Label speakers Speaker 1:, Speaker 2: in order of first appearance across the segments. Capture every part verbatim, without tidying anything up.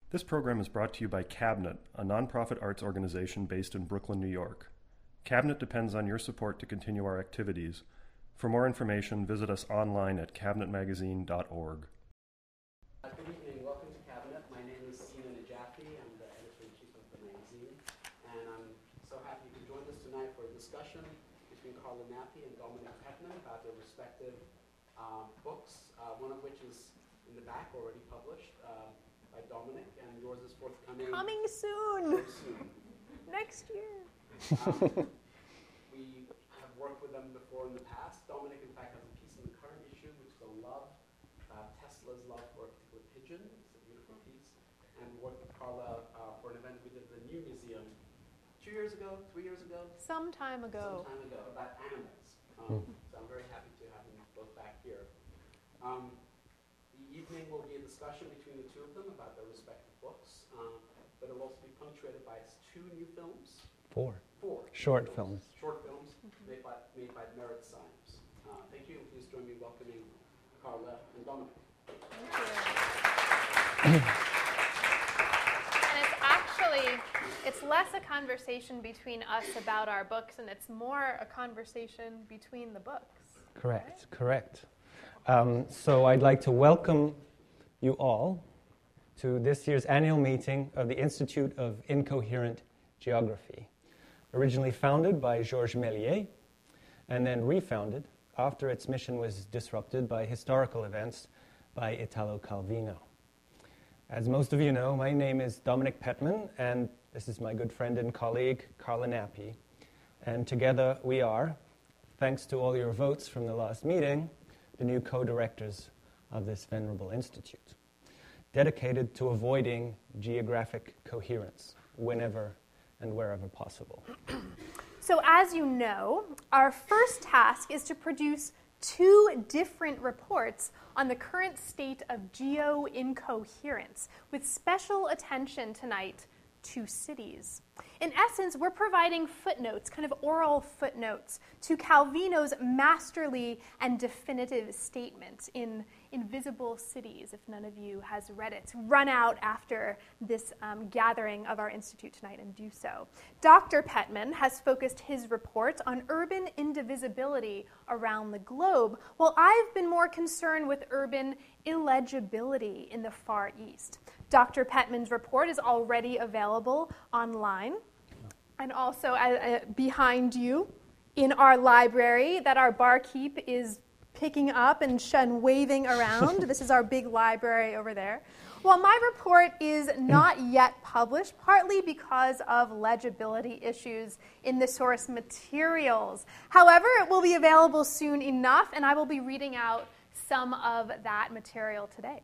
Speaker 1: This program is brought to you by Cabinet, a nonprofit arts organization based in Brooklyn, New York. Cabinet depends on your support to continue our activities. For more information, visit us online at cabinet magazine dot org.
Speaker 2: Uh, good evening. Welcome to Cabinet. My name is Sina Najafi. I'm the editor-in-chief of the magazine. And I'm so happy you could join us tonight for a discussion between Carla Nappi and Dominic Petman about their respective um, books, uh, one of which is in the back, already published uh, by Dominic, and yours is forthcoming.
Speaker 3: Coming soon.
Speaker 2: Very soon.
Speaker 3: Next year.
Speaker 2: Um, we have worked with them before in the past. Dominic, in fact, has a piece in the current issue, which is a love, uh, Tesla's love for a particular pigeon. It's a beautiful piece. And we worked with Carla uh, for an event we did at the New Museum two years ago, three years ago?
Speaker 3: Some time ago.
Speaker 2: Some time ago, about animals. Um, mm. So I'm very happy to have them both back here. Um, the evening will be a discussion between the two of them about their respective books, um, but it'll also be punctuated by two new films.
Speaker 4: Four.
Speaker 2: Four.
Speaker 4: Short films.
Speaker 2: films. Short films mm-hmm. made by made by Merit Symes. Uh, thank you, and please join me in welcoming Carla and Dominic.
Speaker 3: Thank you. And it's actually, it's less a conversation between us about our books, and it's more a conversation between the books.
Speaker 4: Correct,
Speaker 3: right?
Speaker 4: correct. Um, so I'd like to welcome you all to this year's annual meeting of the Institute of Incoherent Geography, originally founded by Georges Méliès and then refounded after its mission was disrupted by historical events by Italo Calvino. As most of you know, my name is Dominic Petman, and this is my good friend and colleague, Carla Nappi. And together we are, thanks to all your votes from the last meeting, the new co-directors of this venerable institute, dedicated to avoiding geographic coherence whenever and wherever possible.
Speaker 3: So as you know, our first task is to produce two different reports on the current state of geo-incoherence, with special attention tonight to cities. In essence, we're providing footnotes, kind of oral footnotes, to Calvino's masterly and definitive statement in Invisible Cities, if none of you has read it. Run out after this um, gathering of our institute tonight and do so. Doctor Petman has focused his report on urban indivisibility around the globe, while I've been more concerned with urban illegibility in the Far East. Doctor Petman's report is already available online, and also uh, uh, behind you in our library that our barkeep is picking up and, sh- and waving around. This is our big library over there. Well, my report is not yet published, partly because of legibility issues in the source materials. However, it will be available soon enough, and I will be reading out some of that material today.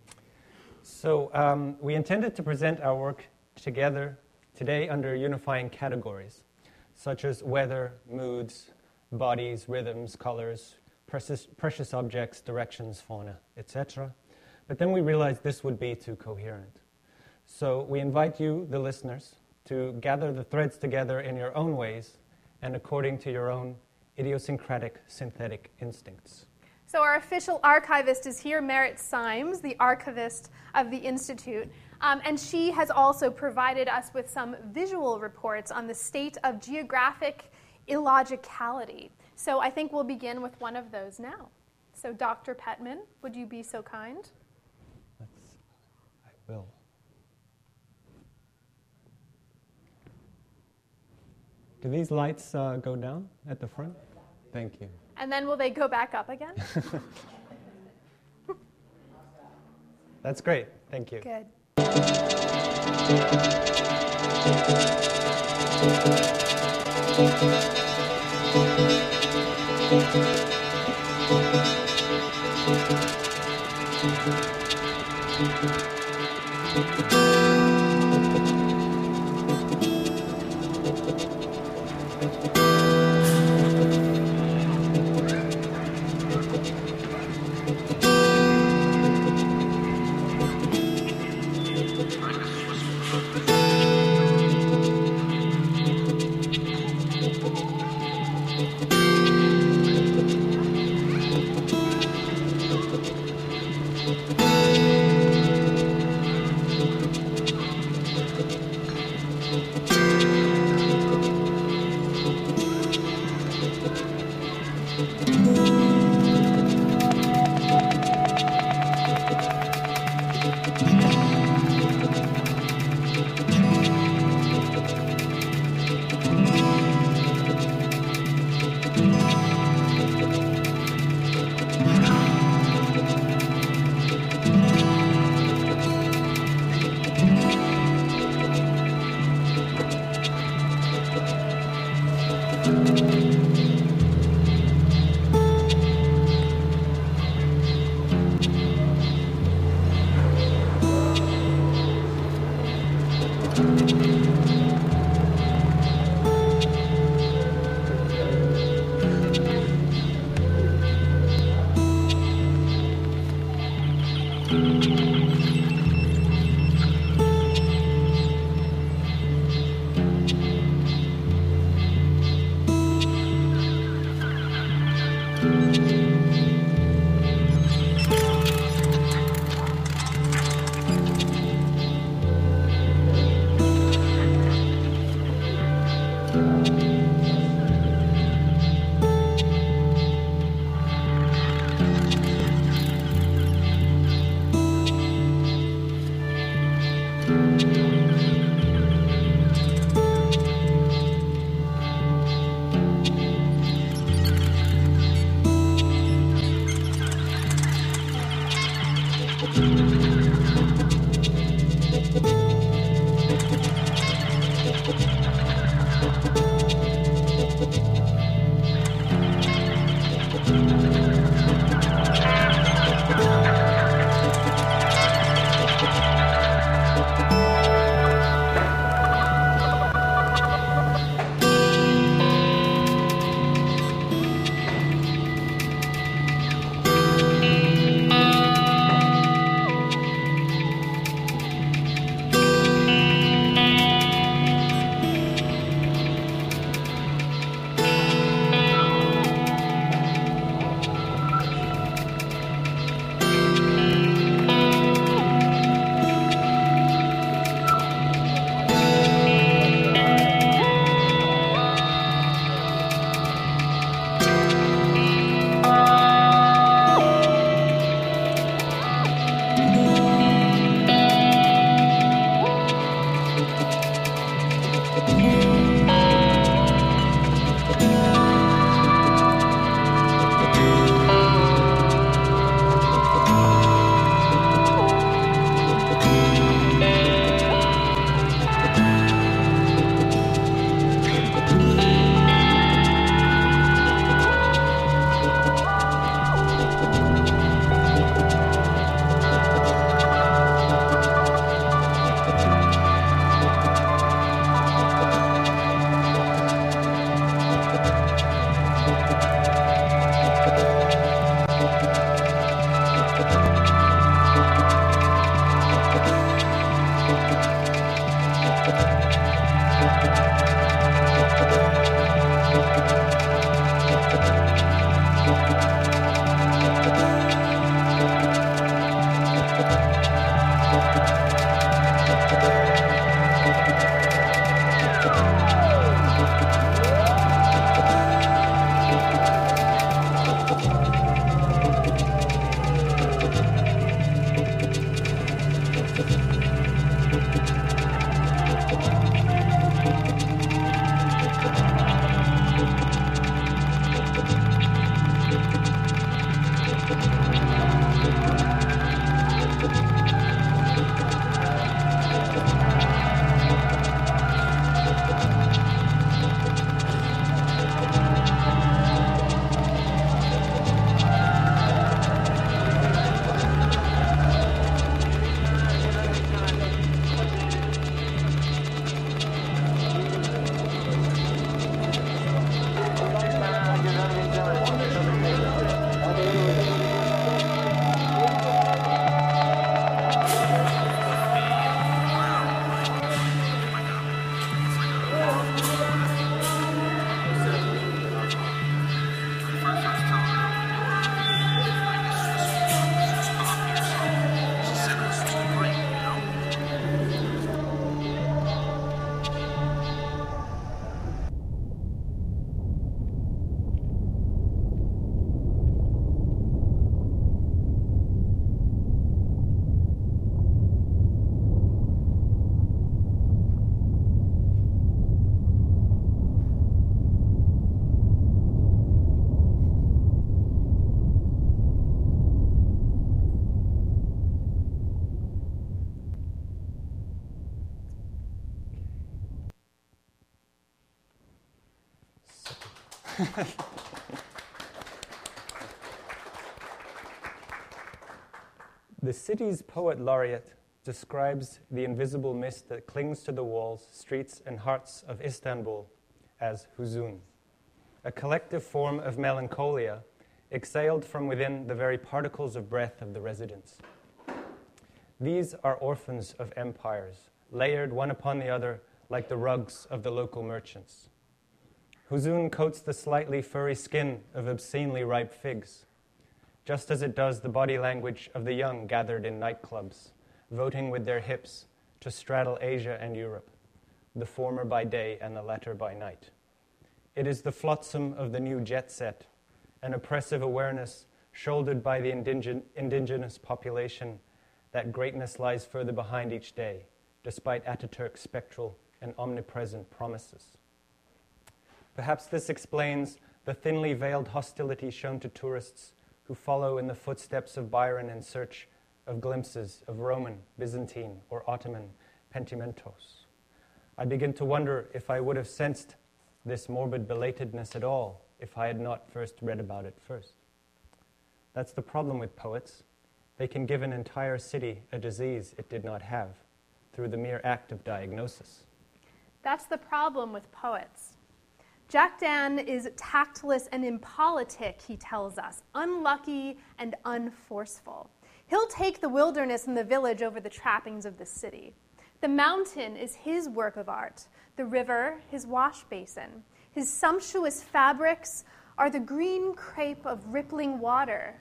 Speaker 4: So um, we intended to present our work together today under unifying categories, such as weather, moods, bodies, rhythms, colors, precious, precious objects, directions, fauna, et cetera. But then we realized this would be too coherent. So we invite you, the listeners, to gather the threads together in your own ways and according to your own idiosyncratic synthetic instincts.
Speaker 3: So our official archivist is here, Merit Symes, the archivist of the Institute, um, and she has also provided us with some visual reports on the state of geographic illogicality. So I think we'll begin with one of those now. So Doctor Petman, would you be so kind?
Speaker 4: Let's, I will. Do these lights uh, go down at the front? Thank you.
Speaker 3: And then will they go back up again?
Speaker 4: That's great. Thank you.
Speaker 3: Good.
Speaker 4: The city's poet laureate, describes the invisible mist that clings to the walls, streets, and hearts of Istanbul as huzun, a collective form of melancholia exhaled from within the very particles of breath of the residents. These are orphans of empires, layered one upon the other like the rugs of the local merchants. Huzun coats the slightly furry skin of obscenely ripe figs, just as it does the body language of the young gathered in nightclubs, voting with their hips to straddle Asia and Europe, the former by day and the latter by night. It is the flotsam of the new jet set, an oppressive awareness shouldered by the indigen- indigenous population that greatness lies further behind each day, despite Ataturk's spectral and omnipresent promises. Perhaps this explains the thinly veiled hostility shown to tourists who follow in the footsteps of Byron in search of glimpses of Roman, Byzantine, or Ottoman Pentimentos. I begin to wonder if I would have sensed this morbid belatedness at all if I had not first read about it first. That's the problem with poets. They can give an entire city a disease it did not have through the mere act of diagnosis.
Speaker 3: That's the problem with poets. Jack Dann is tactless and impolitic, he tells us, unlucky and unforceful. He'll take the wilderness and the village over the trappings of the city. The mountain is his work of art, the river his wash basin. His sumptuous fabrics are the green crepe of rippling water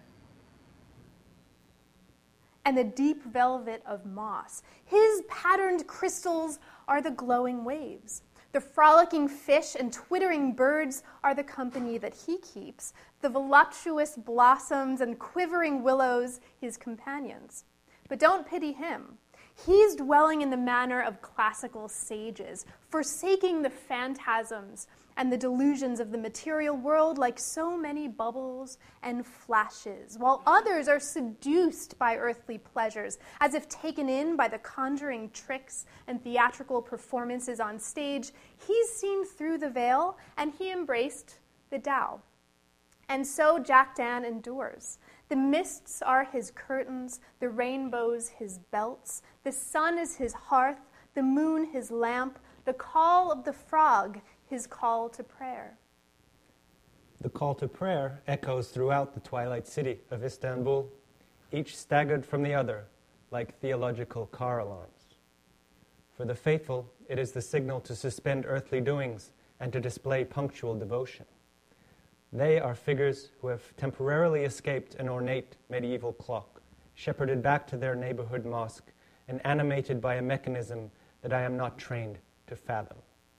Speaker 3: and the deep velvet of moss. His patterned crystals are the glowing waves. The frolicking fish and twittering birds are the company that he keeps, the voluptuous blossoms and quivering willows his companions. But don't pity him. He's dwelling in the manner of classical sages, forsaking the phantasms and the delusions of the material world like so many bubbles and flashes, while others are seduced by earthly pleasures, as if taken in by the conjuring tricks and theatrical performances on stage. He's seen through the veil, and he embraced the Tao. And so Jack Dann endures. The mists are his curtains, the rainbows his belts, the sun is his hearth, the moon his lamp, the call of the frog his call to prayer.
Speaker 4: The call to prayer echoes throughout the twilight city of Istanbul, each staggered from the other like theological car alarms. For the faithful, it is the signal to suspend earthly doings and to display punctual devotion. They are figures who have temporarily escaped an ornate medieval clock, shepherded back to their neighborhood mosque, and animated by a mechanism that I am not trained to fathom.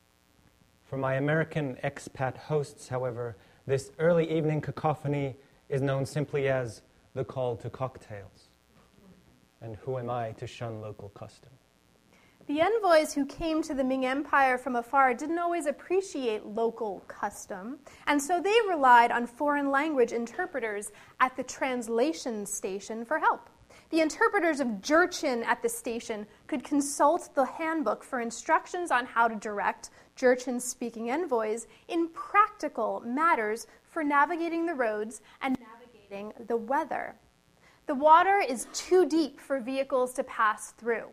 Speaker 4: For my American expat hosts, however, this early evening cacophony is known simply as the call to cocktails. And who am I to shun local custom?
Speaker 3: The envoys who came to the Ming Empire from afar didn't always appreciate local custom, and so they relied on foreign language interpreters at the translation station for help. The interpreters of Jurchen at the station could consult the handbook for instructions on how to direct Jurchen-speaking envoys in practical matters for navigating the roads and navigating the weather. The water is too deep for vehicles to pass through.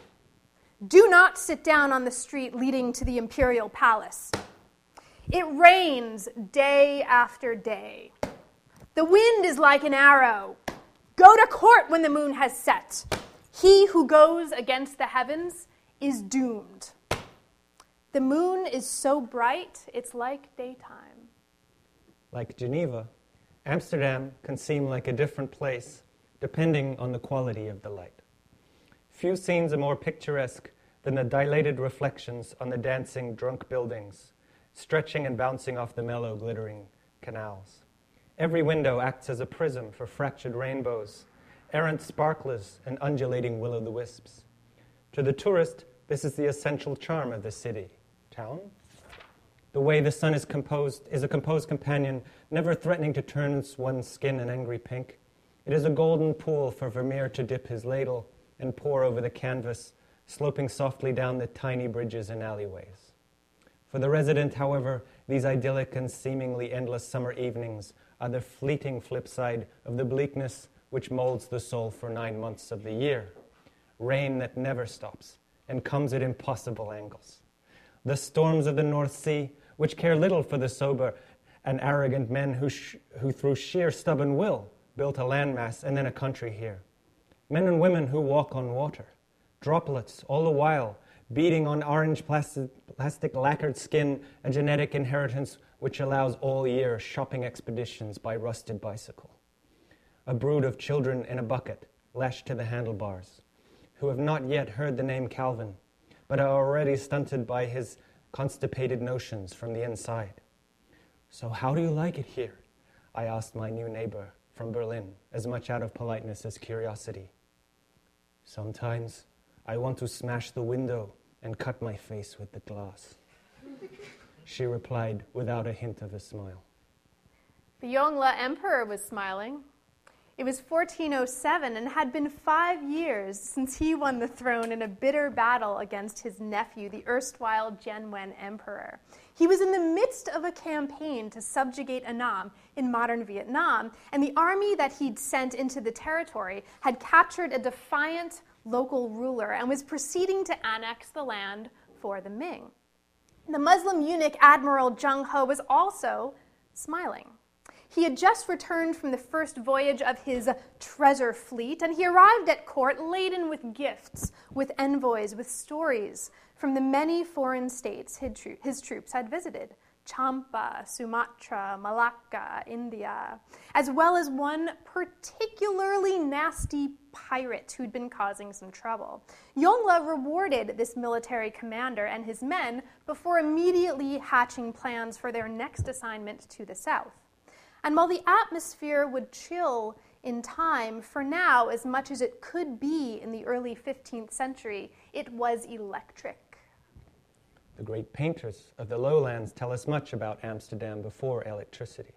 Speaker 3: Do not sit down on the street leading to the imperial palace. It rains day after day. The wind is like an arrow. Go to court when the moon has set. He who goes against the heavens is doomed. The moon is so bright, it's like daytime.
Speaker 4: Like Geneva, Amsterdam can seem like a different place, depending on the quality of the light. Few scenes are more picturesque than the dilated reflections on the dancing, drunk buildings, stretching and bouncing off the mellow, glittering canals. Every window acts as a prism for fractured rainbows, errant sparklers, and undulating will-o'-the-wisps. To the tourist, this is the essential charm of the city. Town? The way the sun is composed is a composed companion, never threatening to turn one's skin an angry pink. It is a golden pool for Vermeer to dip his ladle and pour over the canvas, sloping softly down the tiny bridges and alleyways. For the resident, however, these idyllic and seemingly endless summer evenings are the fleeting flip side of the bleakness which molds the soul for nine months of the year. rain that never stops and comes at impossible angles. The storms of the North Sea, which care little for the sober and arrogant men who, sh- who through sheer stubborn will built a landmass and then a country here. Men and women who walk on water, droplets all the while beating on orange plastic, plastic lacquered skin, a genetic inheritance which allows all year shopping expeditions by rusted bicycle. A brood of children in a bucket lashed to the handlebars, who have not yet heard the name Calvin, but are already stunted by his constipated notions from the inside. So how do you like it here? I asked my new neighbor from Berlin, as much out of politeness as curiosity. Sometimes I want to smash the window and cut my face with the glass, she replied without a hint of a smile.
Speaker 3: The Yongle Emperor was smiling. It was fourteen oh seven and had been five years since he won the throne in a bitter battle against his nephew, the erstwhile Jianwen Emperor. He was in the midst of a campaign to subjugate Annam in modern Vietnam, and the army that he'd sent into the territory had captured a defiant local ruler and was proceeding to annex the land for the Ming. The Muslim eunuch Admiral Zheng He was also smiling. He had just returned from the first voyage of his treasure fleet, and he arrived at court laden with gifts, with envoys, with stories from the many foreign states his troops had visited: Champa, Sumatra, Malacca, India, as well as one particularly nasty pirate who'd been causing some trouble. Yongle rewarded this military commander and his men before immediately hatching plans for their next assignment to the south. And while the atmosphere would chill in time, for now, as much as it could be in the early fifteenth century, it was electric.
Speaker 4: The great painters of the lowlands tell us much about Amsterdam before electricity.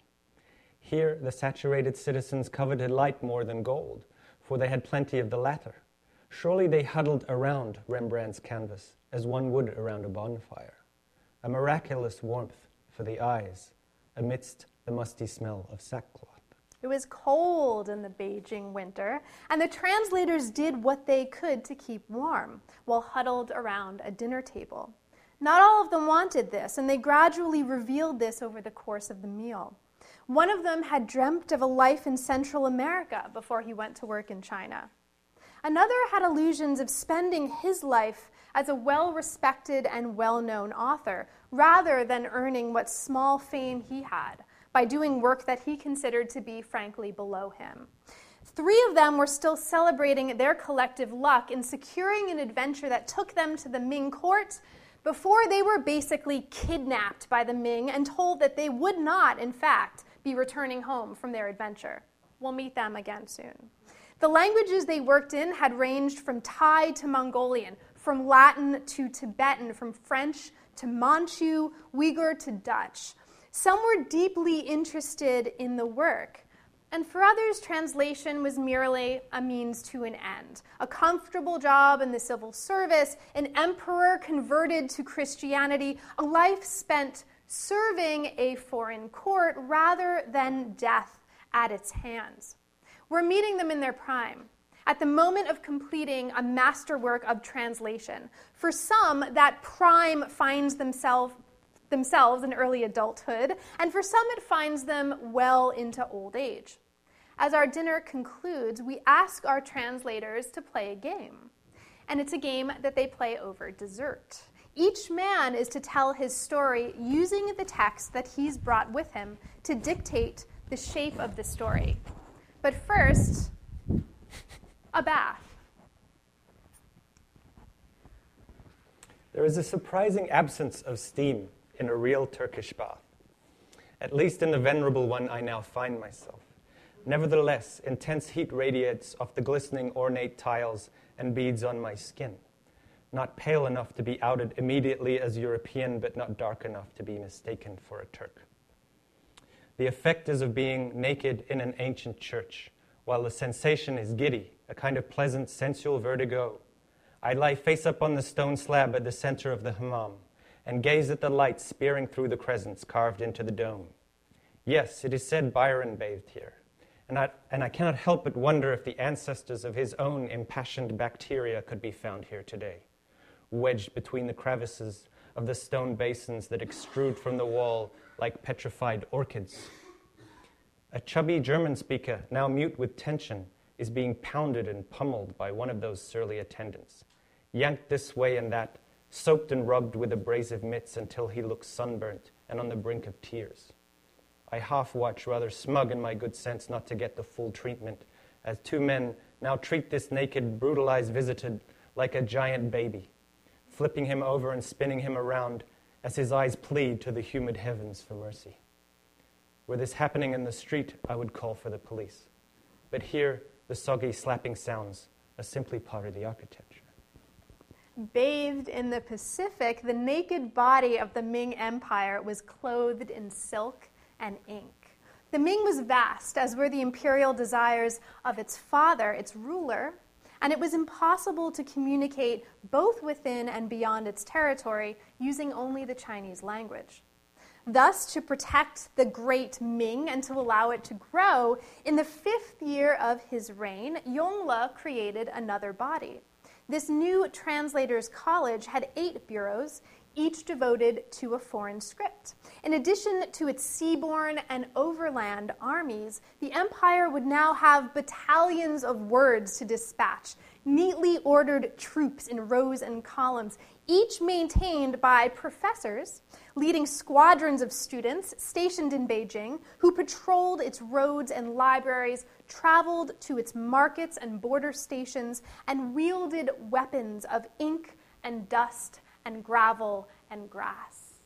Speaker 4: Here, the saturated citizens coveted light more than gold, for they had plenty of the latter. Surely they huddled around Rembrandt's canvas as one would around a bonfire, a miraculous warmth for the eyes amidst the musty smell of sackcloth.
Speaker 3: It was cold in the Beijing winter, and the translators did what they could to keep warm while huddled around a dinner table. Not all of them wanted this, and they gradually revealed this over the course of the meal. One of them had dreamt of a life in Central America before he went to work in China. Another had illusions of spending his life as a well-respected and well-known author, rather than earning what small fame he had by doing work that he considered to be, frankly, below him. Three of them were still celebrating their collective luck in securing an adventure that took them to the Ming court before they were basically kidnapped by the Ming and told that they would not, in fact, be returning home from their adventure. We'll meet them again soon. The languages they worked in had ranged from Thai to Mongolian, from Latin to Tibetan, from French to Manchu, Uyghur to Dutch. Some were deeply interested in the work, and for others, translation was merely a means to an end. A comfortable job in the civil service, an emperor converted to Christianity, a life spent serving a foreign court rather than death at its hands. We're meeting them in their prime, at the moment of completing a masterwork of translation. For some, that prime finds themselves themselves in early adulthood, and for some it finds them well into old age. As our dinner concludes, we ask our translators to play a game, and it's a game that they play over dessert. Each man is to tell his story using the text that he's brought with him to dictate the shape of the story. But first, a bath.
Speaker 4: There is a surprising absence of steam in a real Turkish bath, at least in the venerable one I now find myself. Nevertheless, intense heat radiates off the glistening ornate tiles and beads on my skin, not pale enough to be outed immediately as European, but not dark enough to be mistaken for a Turk. The effect is of being naked in an ancient church, while the sensation is giddy, a kind of pleasant sensual vertigo. I lie face up on the stone slab at the center of the hammam, and gaze at the light spearing through the crescents carved into the dome. Yes, it is said Byron bathed here, and I, and I cannot help but wonder if the ancestors of his own impassioned bacteria could be found here today, wedged between the crevices of the stone basins that extrude from the wall like petrified orchids. A chubby German speaker, now mute with tension, is being pounded and pummeled by one of those surly attendants, yanked this way and that, soaked and rubbed with abrasive mitts until he looks sunburnt and on the brink of tears. I half-watch, rather smug in my good sense not to get the full treatment, as two men now treat this naked, brutalized visitor like a giant baby, flipping him over and spinning him around as his eyes plead to the humid heavens for mercy. Were this happening in the street, I would call for the police. But here, the soggy slapping sounds are simply part of the architecture.
Speaker 3: Bathed in the Pacific, the naked body of the Ming Empire was clothed in silk and ink. The Ming was vast, as were the imperial desires of its father, its ruler, and it was impossible to communicate both within and beyond its territory using only the Chinese language. Thus, to protect the great Ming and to allow it to grow, in the fifth year of his reign, Yongle created another body. This new translators' college had eight bureaus, each devoted to a foreign script. In addition to its seaborne and overland armies, the empire would now have battalions of words to dispatch, neatly ordered troops in rows and columns, each maintained by professors, leading squadrons of students stationed in Beijing who patrolled its roads and libraries, traveled to its markets and border stations, and wielded weapons of ink and dust and gravel and grass.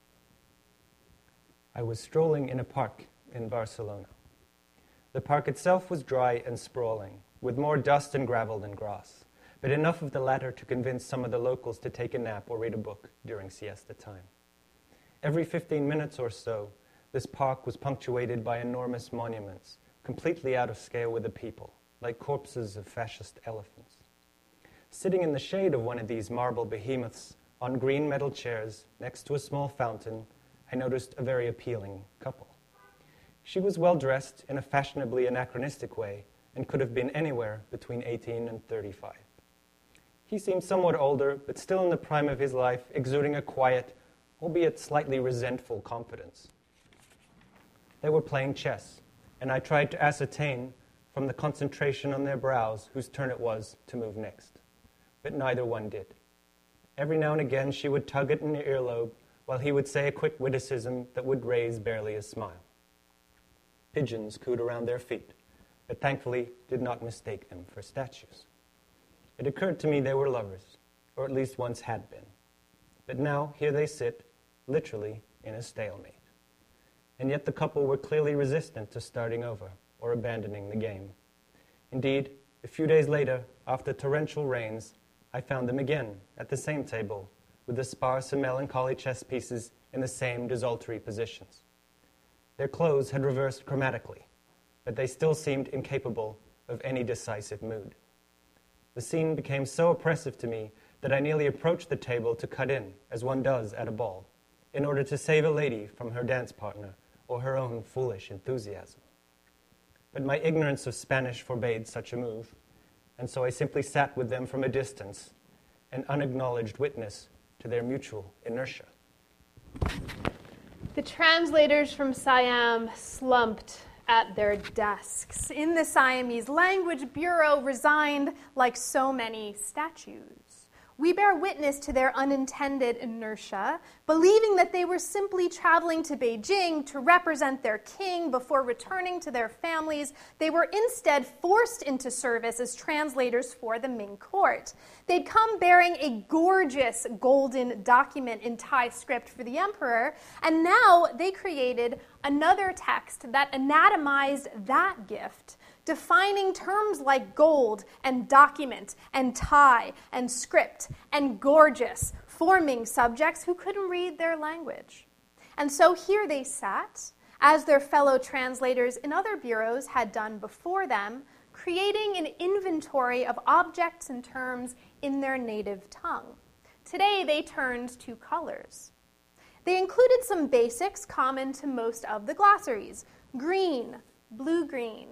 Speaker 4: I was strolling in a park in Barcelona. The park itself was dry and sprawling, with more dust and gravel than grass, but enough of the latter to convince some of the locals to take a nap or read a book during siesta time. Every fifteen minutes or so, this park was punctuated by enormous monuments, completely out of scale with the people, like corpses of fascist elephants. Sitting in the shade of one of these marble behemoths, on green metal chairs, next to a small fountain, I noticed a very appealing couple. She was well-dressed in a fashionably anachronistic way and could have been anywhere between eighteen and thirty-five. He seemed somewhat older, but still in the prime of his life, exuding a quiet, albeit slightly resentful confidence. They were playing chess, and I tried to ascertain from the concentration on their brows whose turn it was to move next. But neither one did. Every now and again she would tug at an earlobe, while he would say a quick witticism that would raise barely a smile. Pigeons cooed around their feet, but thankfully did not mistake them for statues. It occurred to me they were lovers, or at least once had been. But now here they sit, literally in a stalemate. And yet the couple were clearly resistant to starting over or abandoning the game. Indeed, a few days later, after torrential rains, I found them again at the same table, with the sparse and melancholy chess pieces in the same desultory positions. Their clothes had reversed chromatically, but they still seemed incapable of any decisive mood. The scene became so oppressive to me that I nearly approached the table to cut in, as one does at a ball, in order to save a lady from her dance partner or her own foolish enthusiasm. But my ignorance of Spanish forbade such a move, and so I simply sat with them from a distance, an unacknowledged witness to their mutual inertia.
Speaker 3: The translators from Siam slumped at their desks. In the Siamese language bureau resigned like so many statues. We bear witness to their unintended inertia, believing that they were simply traveling to Beijing to represent their king before returning to their families. They were instead forced into service as translators for the Ming court. They'd come bearing a gorgeous golden document in Thai script for the emperor, and now they created another text that anatomized that gift, defining terms like gold and document and Thai and script and gorgeous, forming subjects who couldn't read their language. And so here they sat, as their fellow translators in other bureaus had done before them, creating an inventory of objects and terms in their native tongue. Today they turned to colors. They included some basics common to most of the glossaries: green, blue-green,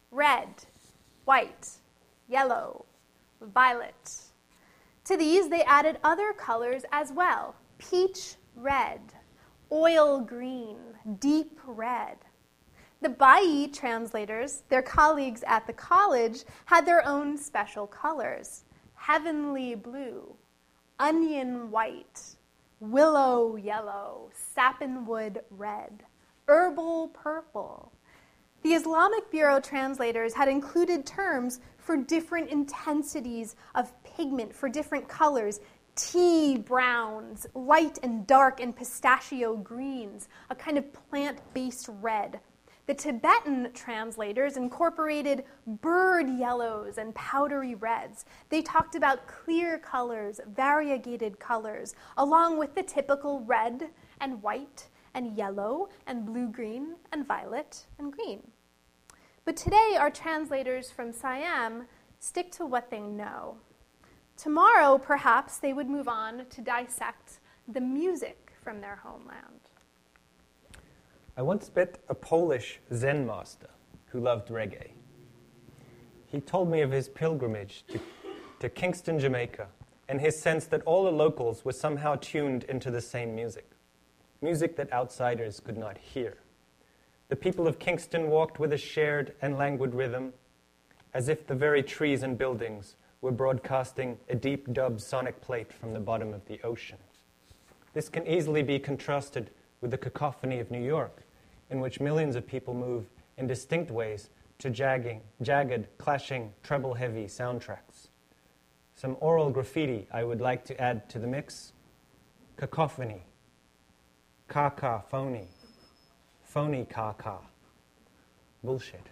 Speaker 3: red, white, yellow, violet. To these, they added other colors as well: peach red, oil green, deep red. The Bai translators, their colleagues at the college, had their own special colors: heavenly blue, onion white, willow yellow, sappanwood red, herbal purple. The Islamic Bureau translators had included terms for different intensities of pigment, for different colors: tea browns, light and dark and pistachio greens, a kind of plant-based red. The Tibetan translators incorporated bird yellows and powdery reds. They talked about clear colors, variegated colors, along with the typical red and white and yellow and blue-green and violet and green. But today, our translators from Siam stick to what they know. Tomorrow, perhaps, they would move on to dissect the music from their homeland.
Speaker 4: I once met a Polish Zen master who loved reggae. He told me of his pilgrimage to, to Kingston, Jamaica, and his sense that all the locals were somehow tuned into the same music, music that outsiders could not hear. The people of Kingston walked with a shared and languid rhythm, as if the very trees and buildings were broadcasting a deep dub sonic plate from the bottom of the ocean. This can easily be contrasted with the cacophony of New York, in which millions of people move in distinct ways to jagging, jagged, clashing, treble-heavy soundtracks. Some oral graffiti I would like to add to the mix: cacophony, caca-phony, phony caca, bullshit.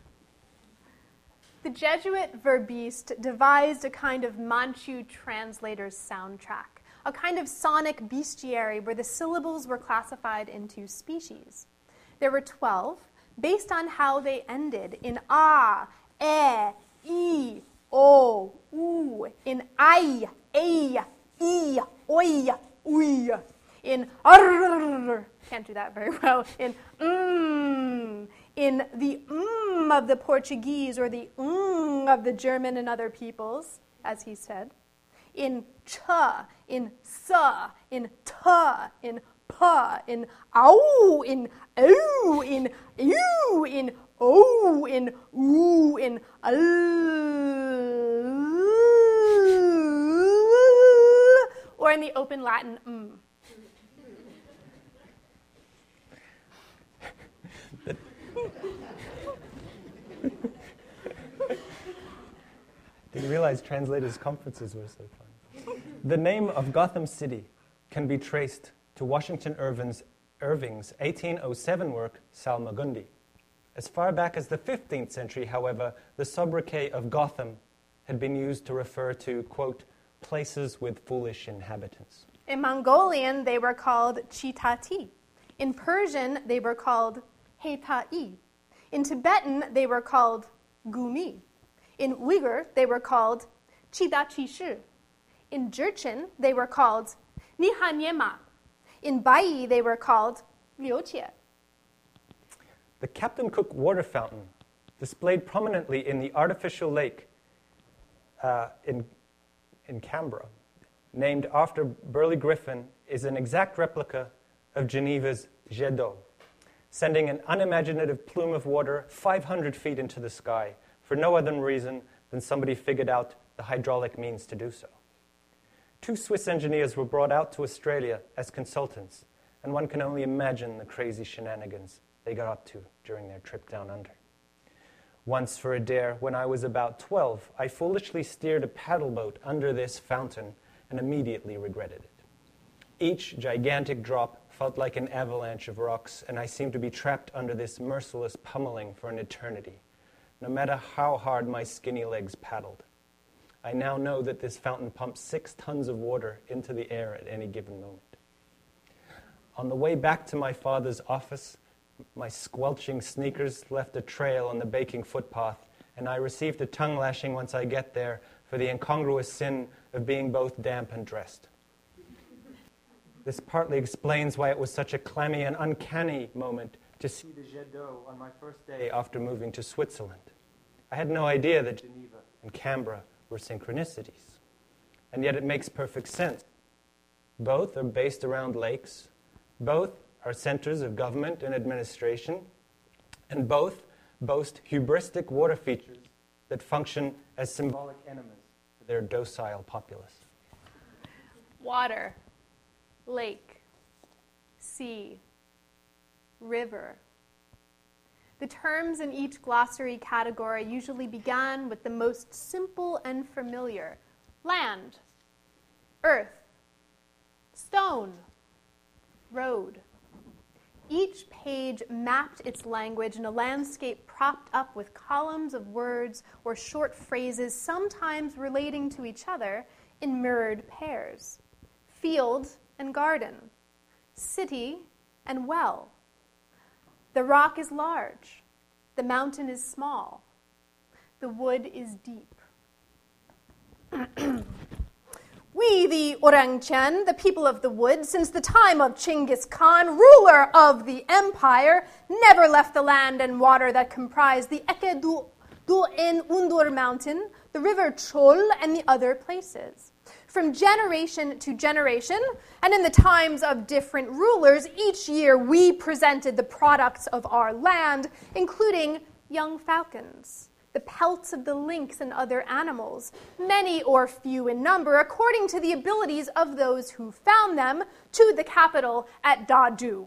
Speaker 3: The Jesuit verbiste devised a kind of Manchu translator's soundtrack, a kind of sonic bestiary where the syllables were classified into species. There were twelve, based on how they ended in a, e, i, o, u, in ai, a, i, oi, ui, in arr, can't do that very well, in mm, in the mm of the Portuguese or the mm of the German and other peoples, as he said, in cha, in sa, in ta, in pa, in ow, in ow, in ew, in oh, in ooh, in al, or in the open Latin mm.
Speaker 4: Didn't realize translators' conferences were so fun. The name of Gotham City can be traced to Washington Irving's, Irving's eighteen oh seven work, Salmagundi. As far back as the fifteenth century, however, the sobriquet of Gotham had been used to refer to, quote, places with foolish inhabitants.
Speaker 3: In Mongolian, they were called Chitati. In Persian, they were called Heitai. In Tibetan, they were called Gumi. In Uyghur, they were called Chidachishi. In Jurchen, they were called Nihanyema. In Bai, they were called Liuqie.
Speaker 4: The Captain Cook water fountain, displayed prominently in the artificial lake uh, in, in Canberra, named after Burley Griffin, is an exact replica of Geneva's Jet d'eau, sending an unimaginative plume of water five hundred feet into the sky for no other reason than somebody figured out the hydraulic means to do so. Two Swiss engineers were brought out to Australia as consultants, and one can only imagine the crazy shenanigans they got up to during their trip down under. Once for a dare, when I was about twelve, I foolishly steered a paddle boat under this fountain and immediately regretted it. Each gigantic drop felt like an avalanche of rocks, and I seemed to be trapped under this merciless pummeling for an eternity, no matter how hard my skinny legs paddled. I now know that this fountain pumps six tons of water into the air at any given moment. On the way back to my father's office, my squelching sneakers left a trail on the baking footpath, and I received a tongue lashing once I get there for the incongruous sin of being both damp and dressed. This partly explains why it was such a clammy and uncanny moment to see the Jet d'eau on my first day after moving to Switzerland. I had no idea that Geneva and Canberra were synchronicities. And yet it makes perfect sense. Both are based around lakes, both are centers of government and administration, and both boast hubristic water features that function as symbolic enemas for their docile populace.
Speaker 3: Water, lake, sea, river. The terms in each glossary category usually began with the most simple and familiar: land, earth, stone, road. Each page mapped its language in a landscape propped up with columns of words or short phrases, sometimes relating to each other in mirrored pairs. Field and garden, city and well. The rock is large, the mountain is small, the wood is deep. We, the Orangchen, the people of the wood, since the time of Chinggis Khan, ruler of the empire, never left the land and water that comprise the Eke du, du En Undur mountain, the river Chol, and the other places. From generation to generation, and in the times of different rulers, each year we presented the products of our land, including young falcons, the pelts of the lynx and other animals, many or few in number, according to the abilities of those who found them, to the capital at Dadu.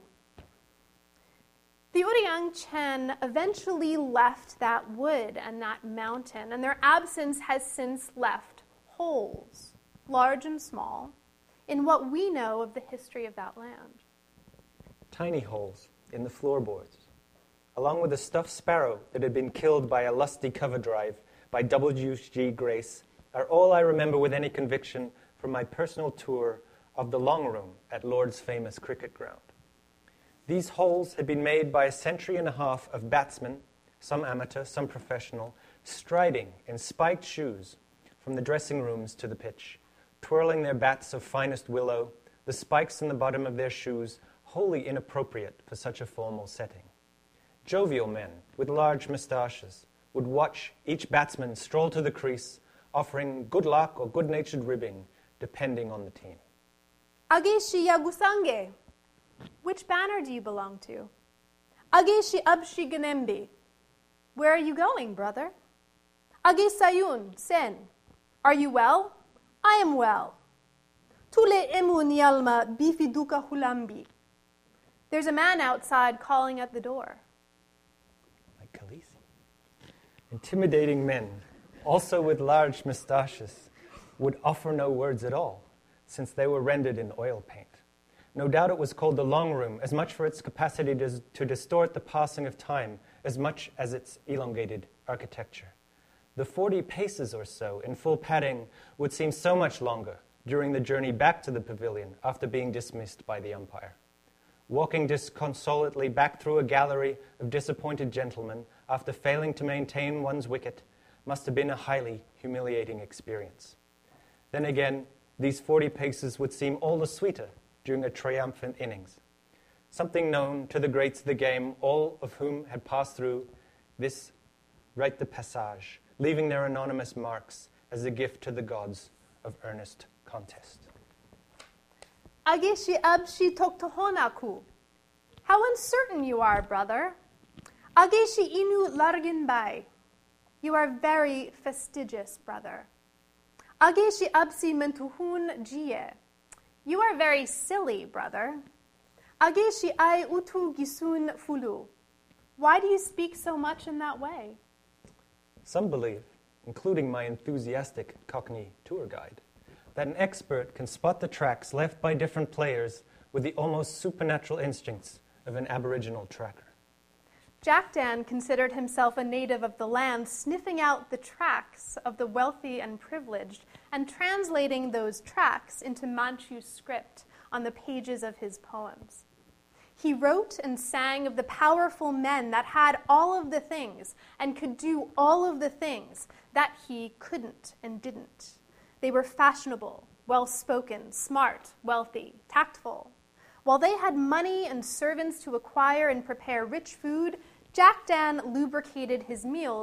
Speaker 3: The Orangchen eventually left that wood and that mountain, and their absence has since left holes, large and small, in what we know of the history of that land.
Speaker 4: Tiny holes in the floorboards, along with a stuffed sparrow that had been killed by a lusty cover drive by W G Grace, are all I remember with any conviction from my personal tour of the Long Room at Lord's famous cricket ground. These holes had been made by a century and a half of batsmen, some amateur, some professional, striding in spiked shoes from the dressing rooms to the pitch, twirling their bats of finest willow, the spikes in the bottom of their shoes wholly inappropriate for such a formal setting. Jovial men with large moustaches would watch each batsman stroll to the crease, offering good luck or good-natured ribbing, depending on the team.
Speaker 3: Ageshi Yagusange. Which banner do you belong to? Ageshi Abshi Ganembi. Where are you going, brother? Age Sayun Sen. Are you well? I am well. Tule emu nialma bifiduka hulambi. There's a man outside calling at the door.
Speaker 4: Like Khaleesi. Intimidating men, also with large moustaches, would offer no words at all, since they were rendered in oil paint. No doubt it was called the Long Room, as much for its capacity to, to distort the passing of time, as much as its elongated architecture. The forty paces or so in full padding would seem so much longer during the journey back to the pavilion after being dismissed by the umpire. Walking disconsolately back through a gallery of disappointed gentlemen after failing to maintain one's wicket must have been a highly humiliating experience. Then again, these forty paces would seem all the sweeter during a triumphant innings, something known to the greats of the game, all of whom had passed through this rite de passage, leaving their anonymous marks as a gift to the gods of earnest contest.
Speaker 3: Ageshi Abshi Toktohonaku. How uncertain you are, brother. Ageshi Inu Larginbai. You are very fastidious, brother. Ageshi Absi Mentuhun Jie. You are very silly, brother. Ageshi Ai Utu Gisun Fulu. Why do you speak so much in that way?
Speaker 4: Some believe, including my enthusiastic Cockney tour guide, that an expert can spot the tracks left by different players with the almost supernatural instincts of an Aboriginal tracker.
Speaker 3: Jack Dan considered himself a native of the land, sniffing out the tracks of the wealthy and privileged and translating those tracks into Manchu script on the pages of his poems. He wrote and sang of the powerful men that had all of the things and could do all of the things that he couldn't and didn't. They were fashionable, well-spoken, smart, wealthy, tactful. While they had money and servants to acquire and prepare rich food, Jack Dan lubricated his meals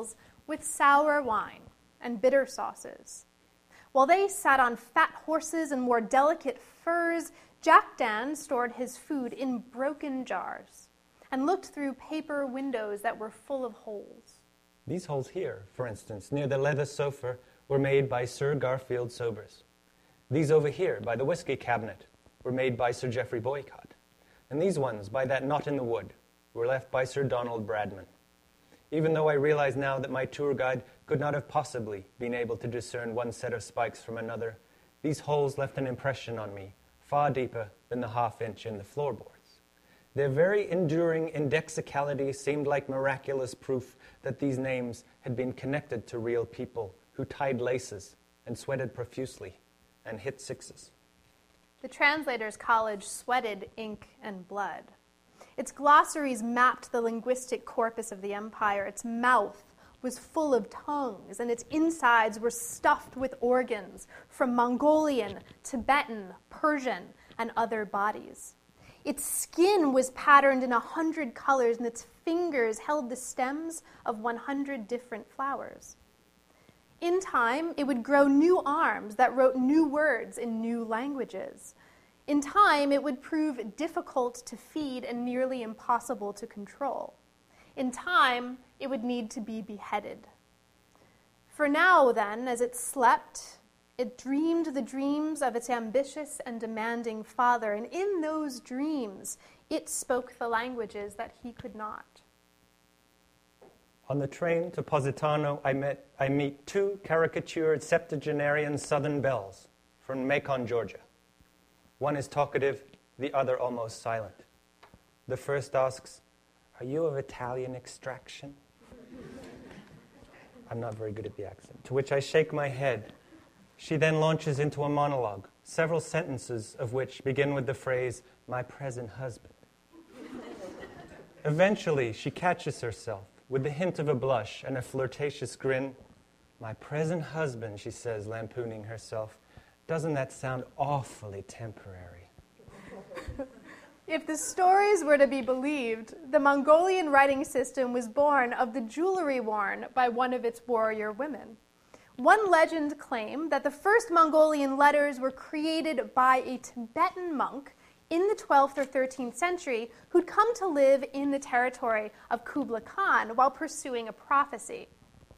Speaker 3: with sour wine and bitter sauces. While they sat on fat horses and wore delicate furs, Jack Dan stored his food in broken jars and looked through paper windows that were full of holes.
Speaker 4: These holes here, for instance, near the leather sofa, were made by Sir Garfield Sobers. These over here, by the whiskey cabinet, were made by Sir Geoffrey Boycott. And these ones, by that knot in the wood, were left by Sir Donald Bradman. Even though I realize now that my tour guide could not have possibly been able to discern one set of spikes from another, these holes left an impression on me, far deeper than the half inch in the floorboards. Their very enduring indexicality seemed like miraculous proof that these names had been connected to real people who tied laces and sweated profusely and hit sixes.
Speaker 3: The Translators College sweated ink and blood. Its glossaries mapped the linguistic corpus of the empire. Its mouth was full of tongues, and its insides were stuffed with organs from Mongolian, Tibetan, Persian, and other bodies. Its skin was patterned in a hundred colors, and its fingers held the stems of one hundred different flowers. In time, it would grow new arms that wrote new words in new languages. In time, it would prove difficult to feed and nearly impossible to control. In time, it would need to be beheaded. For now, then, as it slept, it dreamed the dreams of its ambitious and demanding father, and in those dreams, it spoke the languages that he could not.
Speaker 4: On the train to Positano, I, met, I meet two caricatured septuagenarian Southern belles from Macon, Georgia. One is talkative, the other almost silent. The first asks, "Are you of Italian extraction?" I'm not very good at the accent. To which I shake my head. She then launches into a monologue, several sentences of which begin with the phrase, "my present husband." Eventually, she catches herself with the hint of a blush and a flirtatious grin. "My present husband," she says, lampooning herself. "Doesn't that sound awfully temporary?"
Speaker 3: If the stories were to be believed, the Mongolian writing system was born of the jewelry worn by one of its warrior women. One legend claimed that the first Mongolian letters were created by a Tibetan monk in the twelfth or thirteenth century who'd come to live in the territory of Kublai Khan while pursuing a prophecy.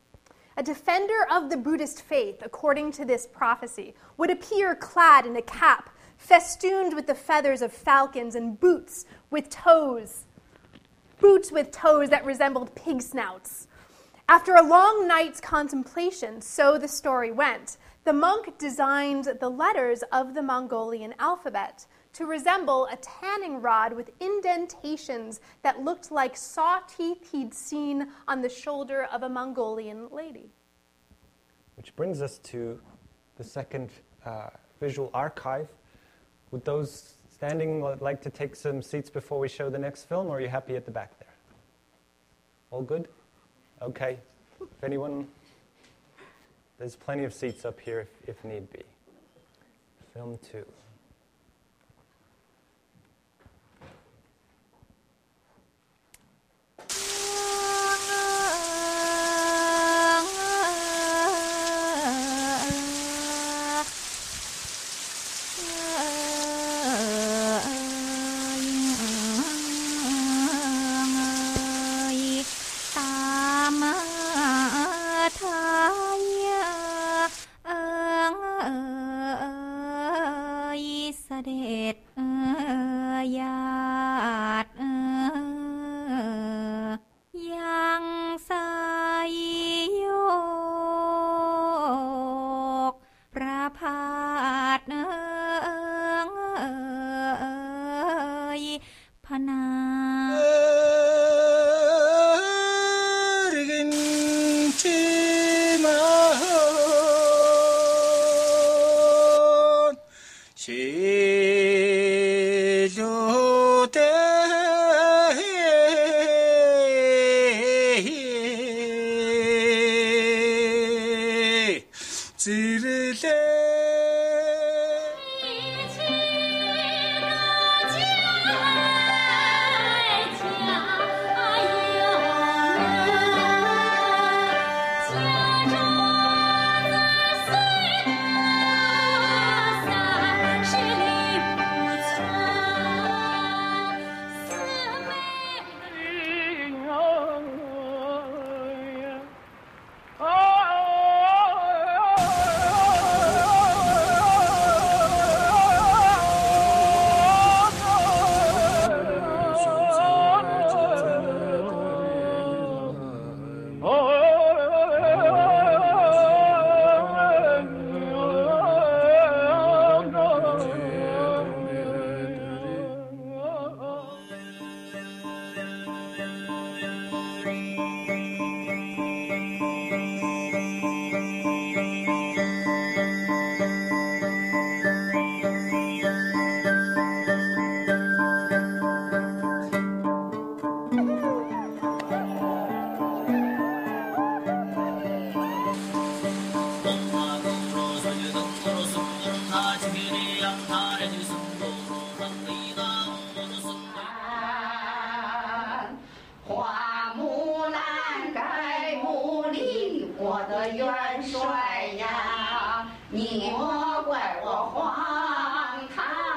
Speaker 3: A defender of the Buddhist faith, according to this prophecy, would appear clad in a cap festooned with the feathers of falcons and boots with toes, boots with toes that resembled pig snouts. After a long night's contemplation, so the story went, the monk designed the letters of the Mongolian alphabet to resemble a tanning rod with indentations that looked like saw teeth he'd seen on the shoulder of a Mongolian lady.
Speaker 4: Which brings us to the second uh, visual archive. Would those standing like to take some seats before we show the next film, or are you happy at the back there? All good? Okay. If anyone, there's plenty of seats up here if, if need be. Film two.
Speaker 5: She 元帅呀，你莫怪我荒唐。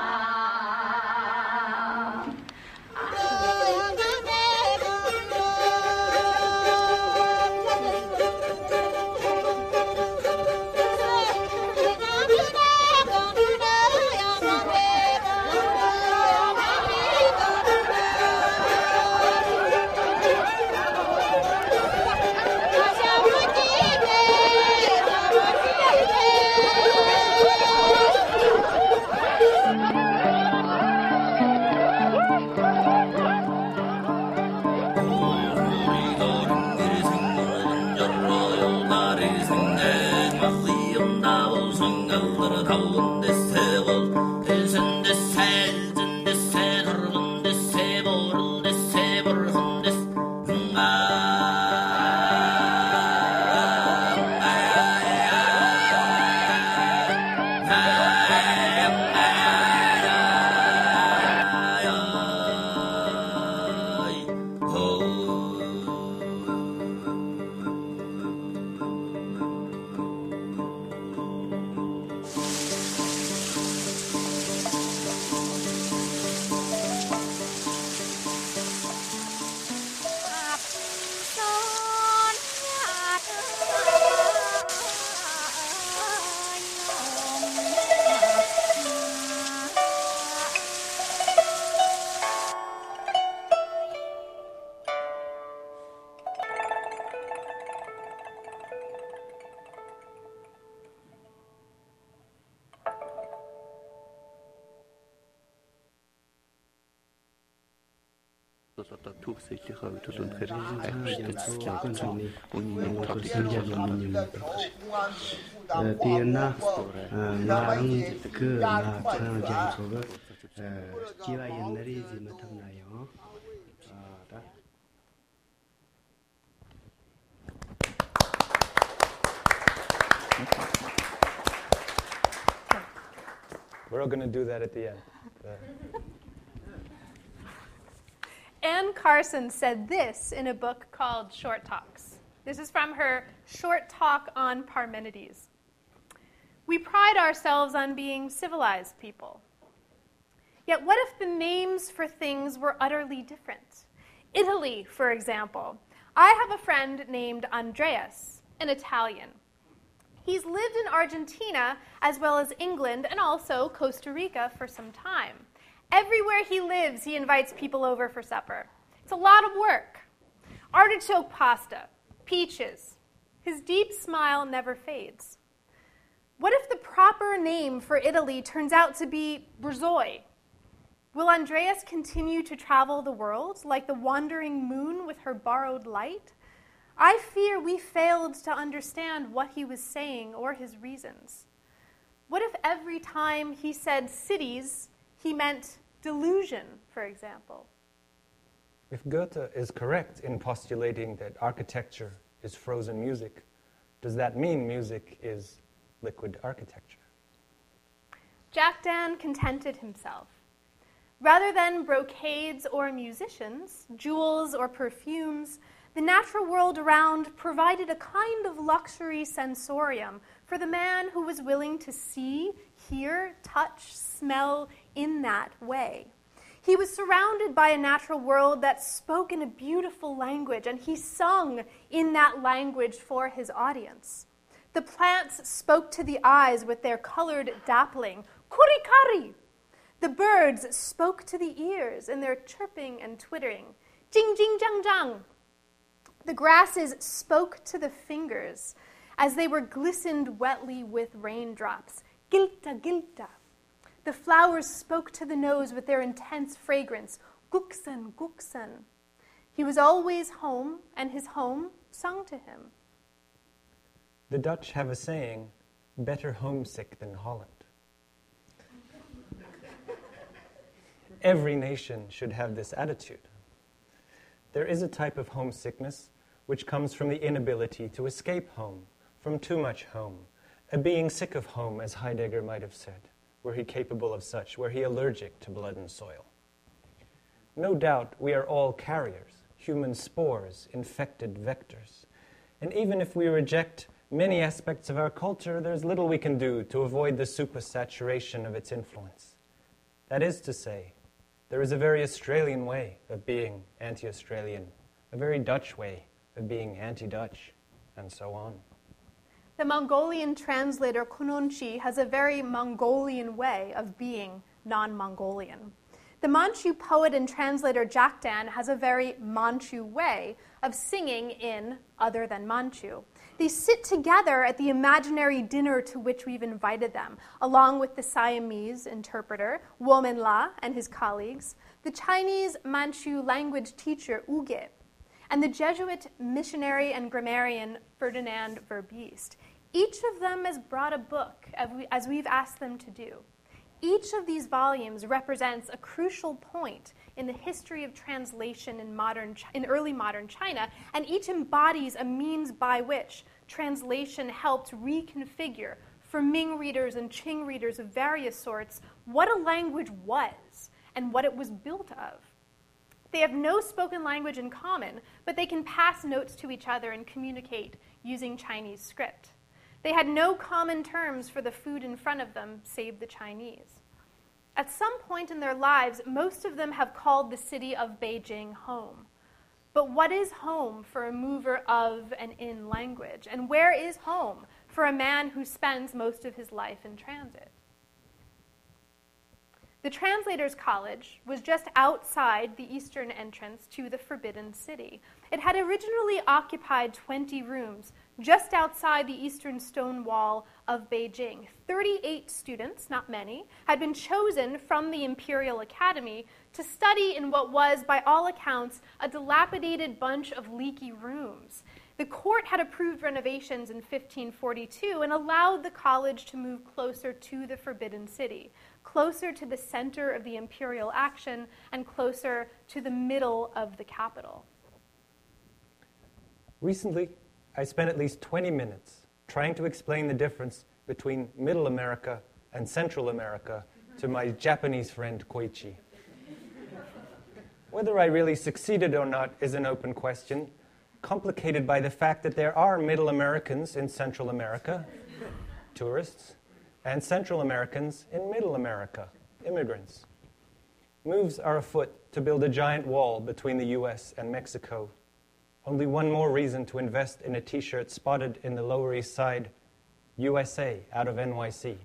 Speaker 6: Tiena ngarang ke na chang jam soga jiwa yenari ji matam na yo da
Speaker 4: We're all going to do that at the end. Uh,
Speaker 3: Anne Carson said this in a book called Short Talks. This is from her short talk on Parmenides. We pride ourselves on being civilized people. Yet what if the names for things were utterly different? Italy, for example. I have a friend named Andreas, an Italian. He's lived in Argentina as well as England and also Costa Rica for some time. Everywhere he lives, he invites people over for supper. It's a lot of work. Artichoke pasta, peaches. His deep smile never fades. What if the proper name for Italy turns out to be Brzoi? Will Andreas continue to travel the world like the wandering moon with her borrowed light? I fear we failed to understand what he was saying or his reasons. What if every time he said cities, he meant delusion, for example?
Speaker 4: If Goethe is correct in postulating that architecture is frozen music, does that mean music is liquid architecture?
Speaker 3: Jack Dan contented himself. Rather than brocades or musicians, jewels or perfumes, the natural world around provided a kind of luxury sensorium for the man who was willing to see, hear, touch, smell in that way. He was surrounded by a natural world that spoke in a beautiful language, and he sung in that language for his audience. The plants spoke to the eyes with their colored dappling, kurikari. The birds spoke to the ears in their chirping and twittering, jing jing jang jang. The grasses spoke to the fingers as they were glistened wetly with raindrops, gilta gilta. The flowers spoke to the nose with their intense fragrance, guksan guksan. He was always home, and his home sung to him.
Speaker 4: The Dutch have a saying, better homesick than Holland. Every nation should have this attitude. There is a type of homesickness which comes from the inability to escape home, from too much home, a being sick of home, as Heidegger might have said. Were he capable of such? Were he allergic to blood and soil? No doubt we are all carriers, human spores, infected vectors. And even if we reject many aspects of our culture, there's little we can do to avoid the supersaturation of its influence. That is to say, there is a very Australian way of being anti-Australian, a very Dutch way of being anti-Dutch, and so on.
Speaker 3: The Mongolian translator Kununchi has a very Mongolian way of being non-Mongolian. The Manchu poet and translator Jakdan has a very Manchu way of singing in other than Manchu. They sit together at the imaginary dinner to which we've invited them, along with the Siamese interpreter, Womenla, and his colleagues, the Chinese Manchu language teacher, Uge, and the Jesuit missionary and grammarian, Ferdinand Verbiest. Each of them has brought a book, as we've asked them to do. Each of these volumes represents a crucial point in the history of translation in, modern, in early modern China, and each embodies a means by which translation helped reconfigure for Ming readers and Qing readers of various sorts what a language was and what it was built of. They have no spoken language in common, but they can pass notes to each other and communicate using Chinese script. They had no common terms for the food in front of them, save the Chinese. At some point in their lives, most of them have called the city of Beijing home. But what is home for a mover of and in language? And where is home for a man who spends most of his life in transit? The Translators' College was just outside the eastern entrance to the Forbidden City. It had originally occupied twenty rooms just outside the eastern stone wall of Beijing. thirty-eight students, not many, had been chosen from the Imperial Academy to study in what was, by all accounts, a dilapidated bunch of leaky rooms. The court had approved renovations in fifteen forty-two and allowed the college to move closer to the Forbidden City, closer to the center of the imperial action and closer to the middle of the capital.
Speaker 4: Recently, I spent at least twenty minutes trying to explain the difference between Middle America and Central America to my Japanese friend Koichi. Whether I really succeeded or not is an open question, complicated by the fact that there are Middle Americans in Central America, tourists, and Central Americans in Middle America, immigrants. Moves are afoot to build a giant wall between the U S and Mexico. Only one more reason to invest in a T-shirt spotted in the Lower East Side, U S A, out of N Y C.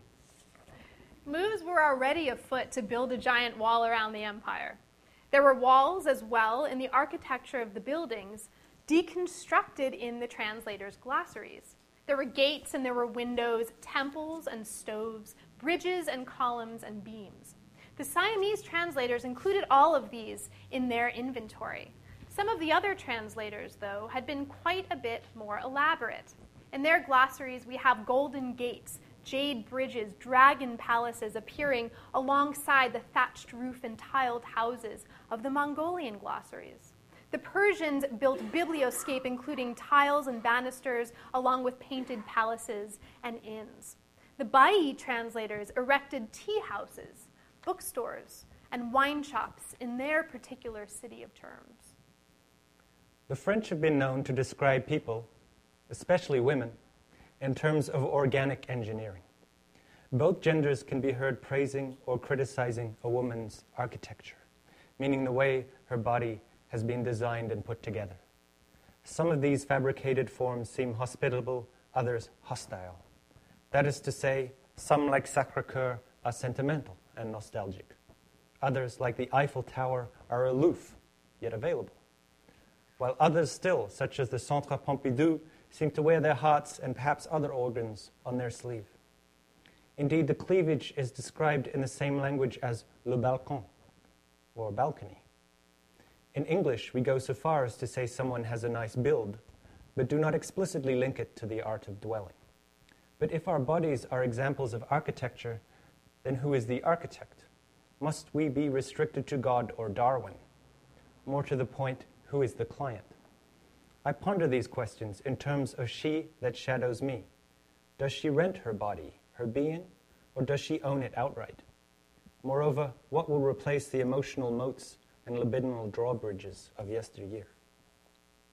Speaker 3: Moves were already afoot to build a giant wall around the empire. There were walls as well in the architecture of the buildings, deconstructed in the translators' glossaries. There were gates and there were windows, temples and stoves, bridges and columns and beams. The Siamese translators included all of these in their inventory. Some of the other translators, though, had been quite a bit more elaborate. In their glossaries, we have golden gates, jade bridges, dragon palaces appearing alongside the thatched roof and tiled houses of the Mongolian glossaries. The Persians built biblioscape including tiles and banisters along with painted palaces and inns. The Bai translators erected tea houses, bookstores, and wine shops in their particular city of terms.
Speaker 4: The French have been known to describe people, especially women, in terms of organic engineering. Both genders can be heard praising or criticizing a woman's architecture, meaning the way her body has been designed and put together. Some of these fabricated forms seem hospitable, others hostile. That is to say, some, like Sacré-Cœur, are sentimental and nostalgic. Others, like the Eiffel Tower, are aloof, yet available. While others still, such as the Centre Pompidou, seem to wear their hearts and perhaps other organs on their sleeve. Indeed, the cleavage is described in the same language as le balcon, or balcony. In English, we go so far as to say someone has a nice build, but do not explicitly link it to the art of dwelling. But if our bodies are examples of architecture, then who is the architect? Must we be restricted to God or Darwin? More to the point, who is the client? I ponder these questions in terms of she that shadows me. Does she rent her body, her being, or does she own it outright? Moreover, what will replace the emotional moats and libidinal drawbridges of yesteryear?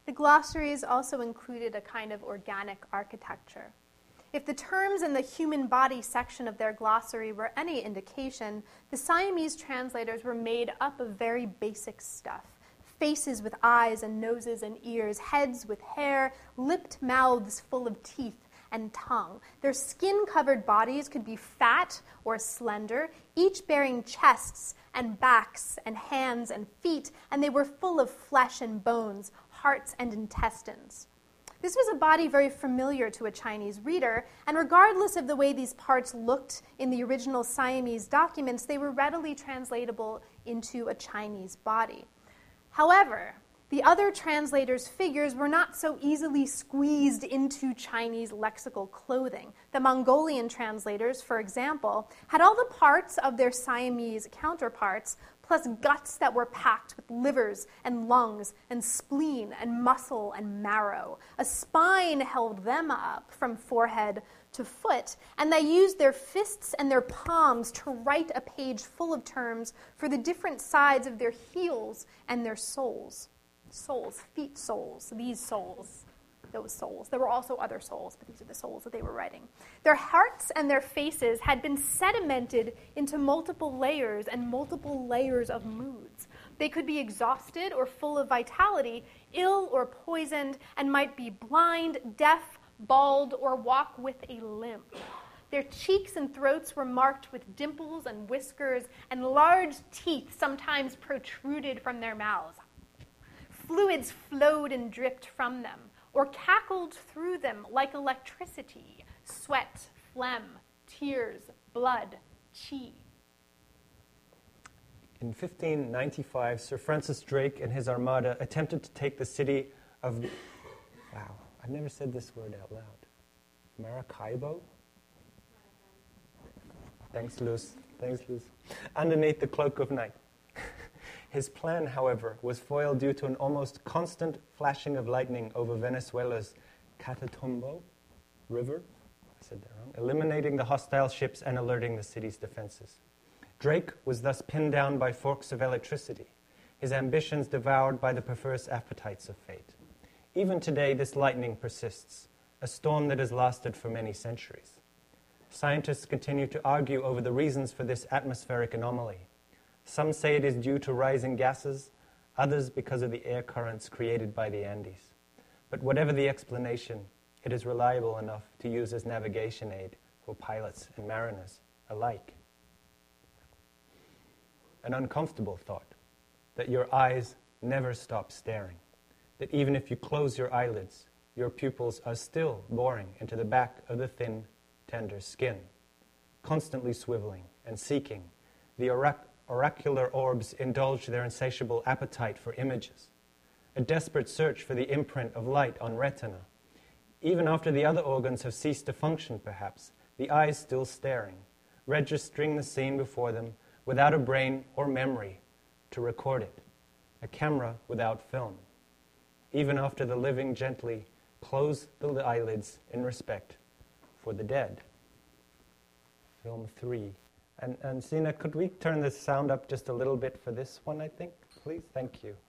Speaker 3: The glossaries also included a kind of organic architecture. If the terms in the human body section of their glossary were any indication, the Siamese translators were made up of very basic stuff. Faces with eyes and noses and ears, heads with hair, lipped mouths full of teeth and tongue. Their skin-covered bodies could be fat or slender, each bearing chests and backs and hands and feet, and they were full of flesh and bones, hearts and intestines. This was a body very familiar to a Chinese reader, and regardless of the way these parts looked in the original Siamese documents, they were readily translatable into a Chinese body. However, the other translators' figures were not so easily squeezed into Chinese lexical clothing. The Mongolian translators, for example, had all the parts of their Siamese counterparts, plus guts that were packed with livers and lungs and spleen and muscle and marrow. A spine held them up from forehead to foot, and they used their fists and their palms to write a page full of terms for the different sides of their heels and their soles. Soles, feet soles, these soles, those soles. There were also other soles, but these are the soles that they were writing. Their hearts and their faces had been sedimented into multiple layers and multiple layers of moods. They could be exhausted or full of vitality, ill or poisoned, and might be blind, deaf, bald, or walk with a limp. Their cheeks and throats were marked with dimples and whiskers, and large teeth sometimes protruded from their mouths. Fluids flowed and dripped from them, or cackled through them like electricity, sweat, phlegm, tears, blood, qi.
Speaker 4: In fifteen ninety-five, Sir Francis Drake and his armada attempted to take the city of... Wow, I've never said this word out loud. Maracaibo? Thanks, Luz. Thanks, Luz. Underneath the cloak of night. His plan, however, was foiled due to an almost constant flashing of lightning over Venezuela's Catatumbo River, I said that wrong, eliminating the hostile ships and alerting the city's defenses. Drake was thus pinned down by forks of electricity, his ambitions devoured by the perverse appetites of fate. Even today, this lightning persists, a storm that has lasted for many centuries. Scientists continue to argue over the reasons for this atmospheric anomaly. Some say it is due to rising gases, others because of the air currents created by the Andes. But whatever the explanation, it is reliable enough to use as navigation aid for pilots and mariners alike. An uncomfortable thought, that your eyes never stop staring, that even if you close your eyelids, your pupils are still boring into the back of the thin, tender skin, constantly swiveling and seeking. The orac- oracular orbs indulge their insatiable appetite for images, a desperate search for the imprint of light on retina. Even after the other organs have ceased to function, perhaps, the eyes still staring, registering the scene before them without a brain or memory to record it, a camera without film. Even after the living gently close the eyelids in respect for the dead. Film three. And, and Sina, could we turn the sound up just a little bit for this one, I think, please? Thank you.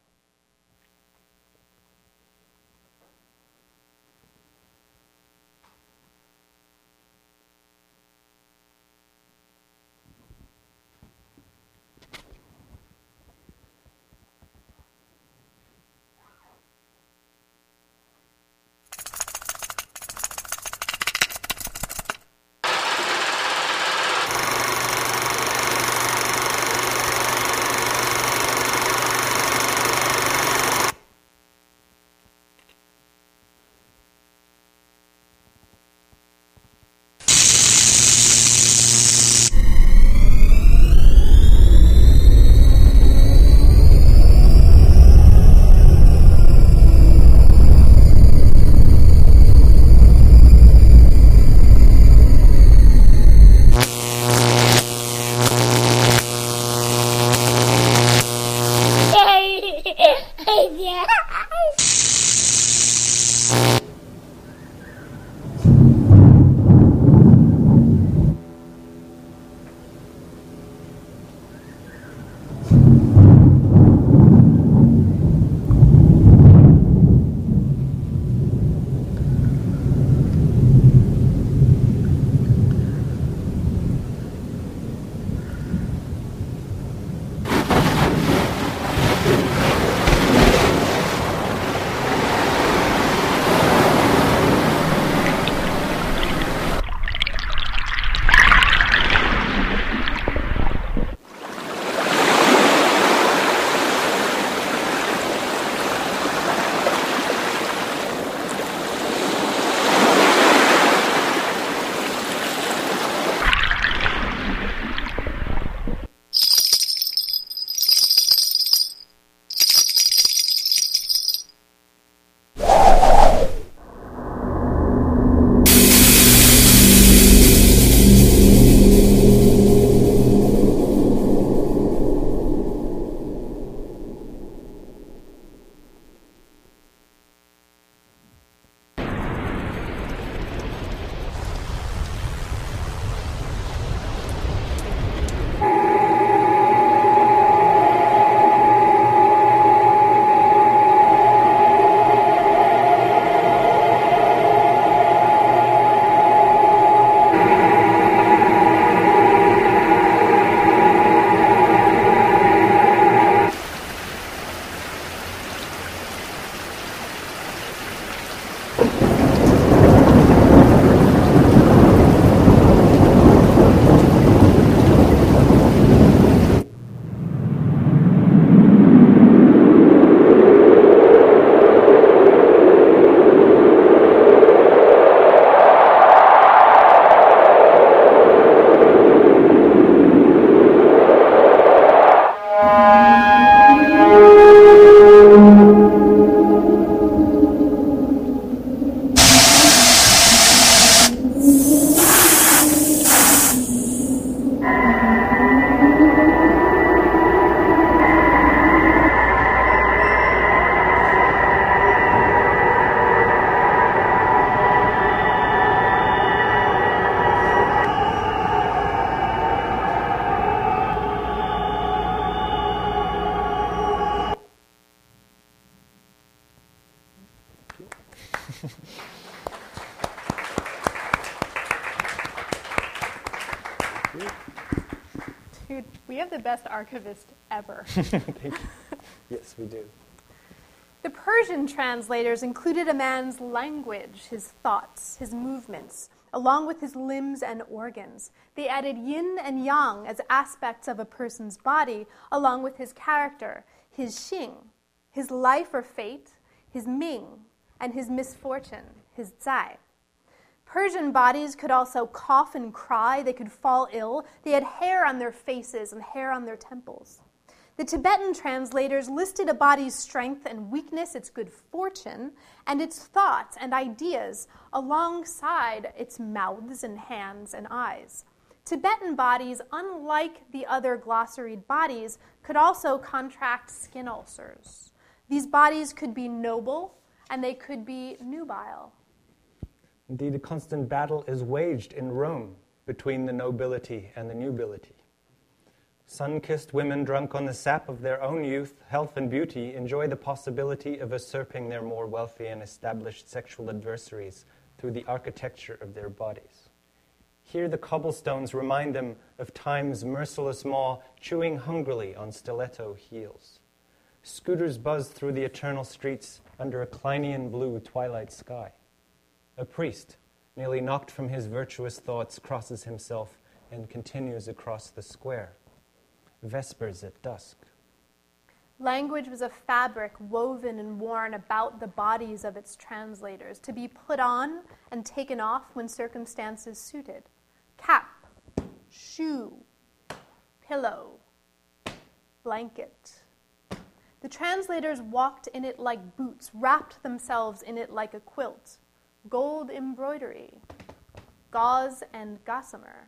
Speaker 3: the best archivist ever.
Speaker 4: Thank you. Yes, we do.
Speaker 3: The Persian translators included a man's language, his thoughts, his movements, along with his limbs and organs. They added yin and yang as aspects of a person's body, along with his character, his xing, his life or fate, his ming, and his misfortune, his zai. Persian bodies could also cough and cry, they could fall ill, they had hair on their faces and hair on their temples. The Tibetan translators listed a body's strength and weakness, its good fortune, and its thoughts and ideas alongside its mouths and hands and eyes. Tibetan bodies, unlike the other glossaried bodies, could also contract skin ulcers. These bodies could be noble and they could be nubile.
Speaker 4: Indeed, a constant battle is waged in Rome between the nobility and the nubility. Sun-kissed women drunk on the sap of their own youth, health, and beauty enjoy the possibility of usurping their more wealthy and established sexual adversaries through the architecture of their bodies. Here the cobblestones remind them of time's merciless maw chewing hungrily on stiletto heels. Scooters buzz through the eternal streets under a Kleinian blue twilight sky. A priest, nearly knocked from his virtuous thoughts, crosses himself and continues across the square. Vespers at dusk.
Speaker 3: Language was a fabric woven and worn about the bodies of its translators, to be put on and taken off when circumstances suited. Cap, shoe, pillow, blanket. The translators walked in it like boots, wrapped themselves in it like a quilt. Gold embroidery, gauze and gossamer.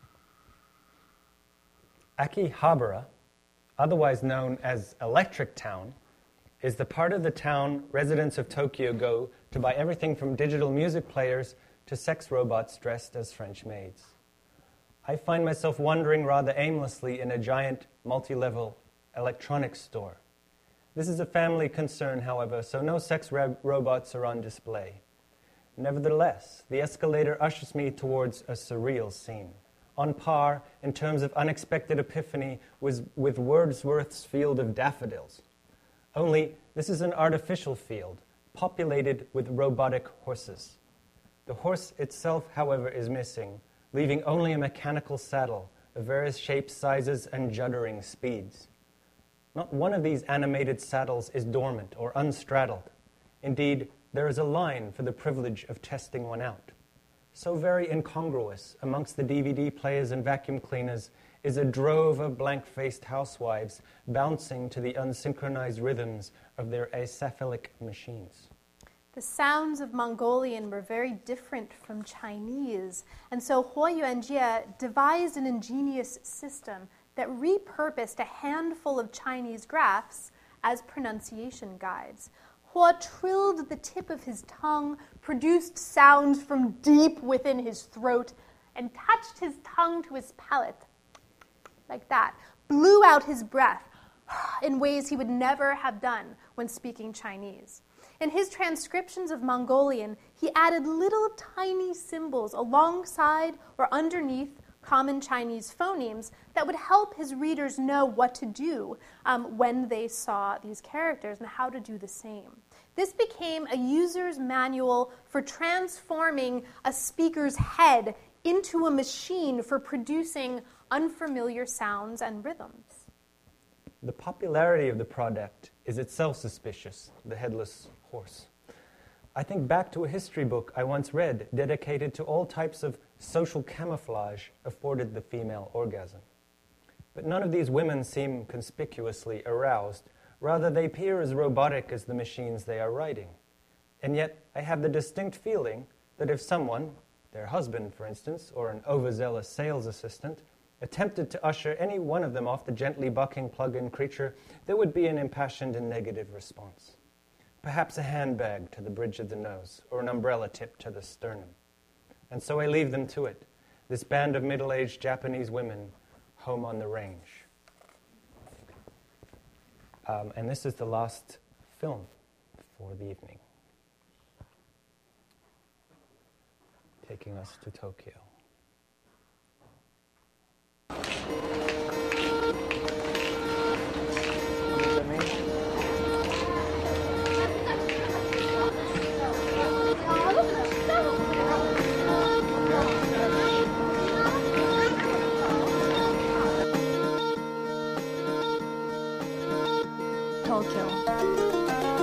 Speaker 4: Akihabara, otherwise known as Electric Town, is the part of the town residents of Tokyo go to buy everything from digital music players to sex robots dressed as French maids. I find myself wandering rather aimlessly in a giant multi-level electronics store. This is a family concern, however, so no sex ro- robots are on display. Nevertheless, the escalator ushers me towards a surreal scene, on par in terms of unexpected epiphany with, with Wordsworth's Field of Daffodils. Only this is an artificial field, populated with robotic horses. The horse itself, however, is missing, leaving only a mechanical saddle of various shapes, sizes, and juddering speeds. Not one of these animated saddles is dormant or unstraddled. Indeed, there is a line for the privilege of testing one out. So very incongruous amongst the D V D players and vacuum cleaners is a drove of blank-faced housewives bouncing to the unsynchronized rhythms of their acephalic machines.
Speaker 3: The sounds of Mongolian were very different from Chinese, and so Huo Yuanjie devised an ingenious system that repurposed a handful of Chinese graphs as pronunciation guides. Huo trilled the tip of his tongue, produced sounds from deep within his throat, and touched his tongue to his palate, like that, blew out his breath in ways he would never have done when speaking Chinese. In his transcriptions of Mongolian, he added little tiny symbols alongside or underneath common Chinese phonemes that would help his readers know what to do um, when they saw these characters and how to do the same. This became a user's manual for transforming a speaker's head into a machine for producing unfamiliar sounds and rhythms.
Speaker 4: The popularity of the product is itself suspicious, the headless horse. I think back to a history book I once read dedicated to all types of social camouflage afforded the female orgasm. But none of these women seem conspicuously aroused. Rather, they appear as robotic as the machines they are riding. And yet, I have the distinct feeling that if someone, their husband, for instance, or an overzealous sales assistant, attempted to usher any one of them off the gently bucking plug-in creature, there would be an impassioned and negative response. Perhaps a handbag to the bridge of the nose, or an umbrella tip to the sternum. And so I leave them to it, this band of middle-aged Japanese women home on the range. Um, and this is the last film for the evening, taking us to Tokyo.
Speaker 7: Tokyo.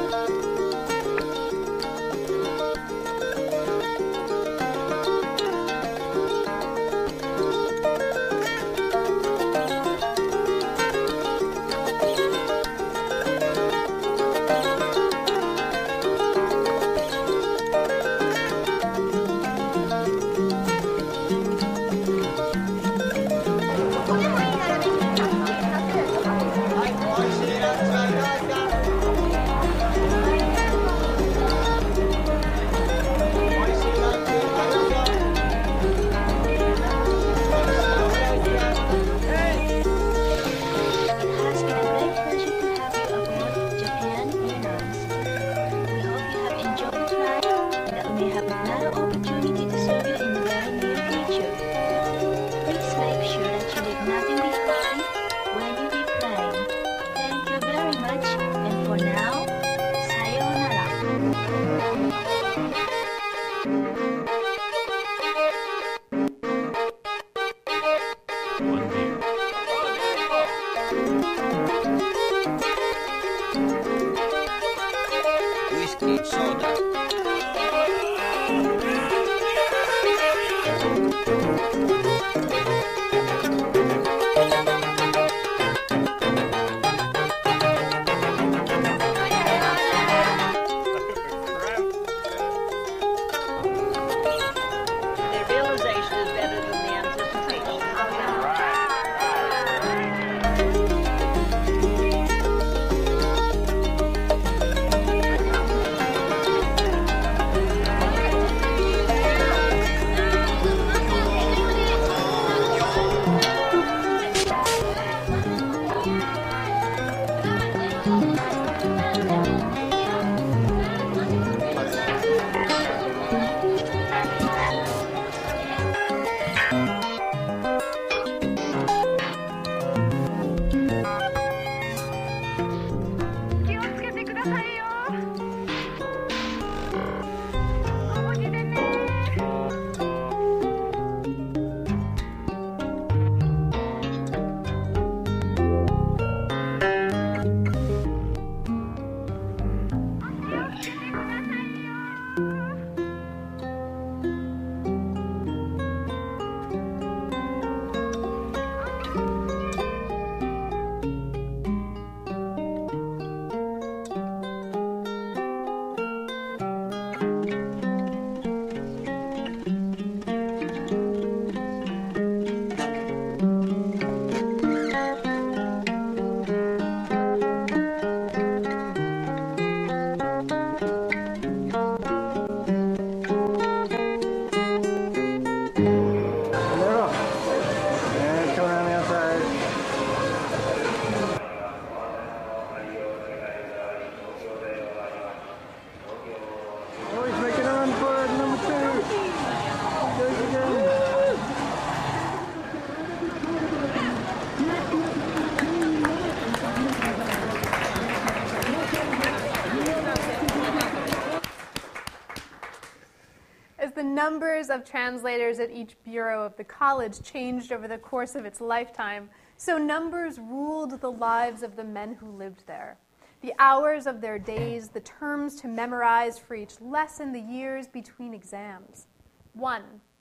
Speaker 3: Numbers of translators at each bureau of the college changed over the course of its lifetime, so numbers ruled the lives of the men who lived there. The hours of their days, the terms to memorize for each lesson, the years between exams. One,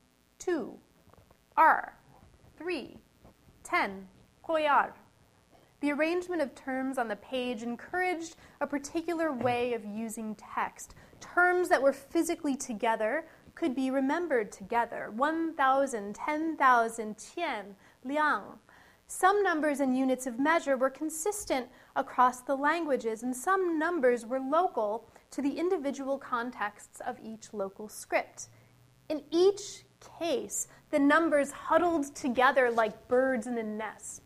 Speaker 3: two, R, three, ten, koyar. The arrangement of terms on the page encouraged a particular way of using text. Terms that were physically together could be remembered together. One thousand, ten thousand, tian, liang. Some numbers and units of measure were consistent across the languages, and some numbers were local to the individual contexts of each local script. In each case, the numbers huddled together like birds in a nest.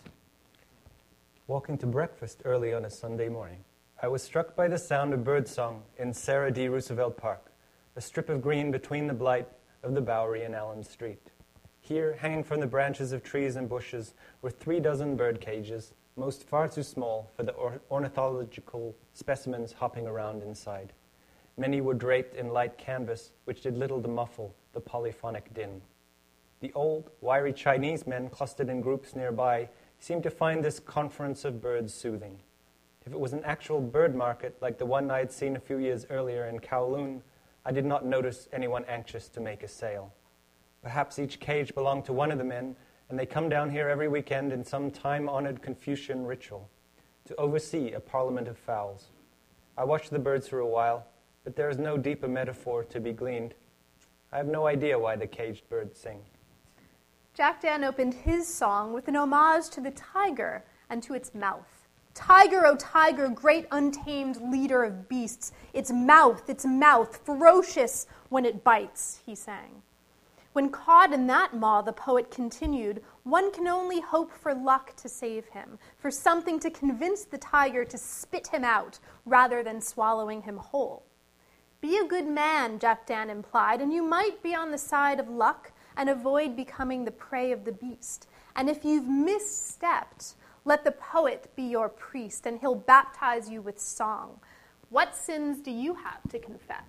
Speaker 4: Walking to breakfast early on a Sunday morning, I was struck by the sound of birdsong in Sarah D. Roosevelt Park, a strip of green between the blight of the Bowery and Allen Street. Here, hanging from the branches of trees and bushes, were three dozen bird cages, most far too small for the or- ornithological specimens hopping around inside. Many were draped in light canvas, which did little to muffle the polyphonic din. The old, wiry Chinese men clustered in groups nearby seemed to find this conference of birds soothing. If it was an actual bird market like the one I had seen a few years earlier in Kowloon, I did not notice anyone anxious to make a sale. Perhaps each cage belonged to one of the men, and they come down here every weekend in some time-honored Confucian ritual to oversee a parliament of fowls. I watched the birds for a while, but there is no deeper metaphor to be gleaned. I have no idea why the caged birds sing.
Speaker 3: Jack Dan opened his song with an homage to the tiger and to its mouth. Tiger, O tiger, great untamed leader of beasts, its mouth, its mouth, ferocious when it bites, he sang. When caught in that maw, the poet continued, one can only hope for luck to save him, for something to convince the tiger to spit him out rather than swallowing him whole. Be a good man, Jack Dan implied, and you might be on the side of luck and avoid becoming the prey of the beast. And if you've misstepped, let the poet be your priest, and he'll baptize you with song. What sins do you have to confess?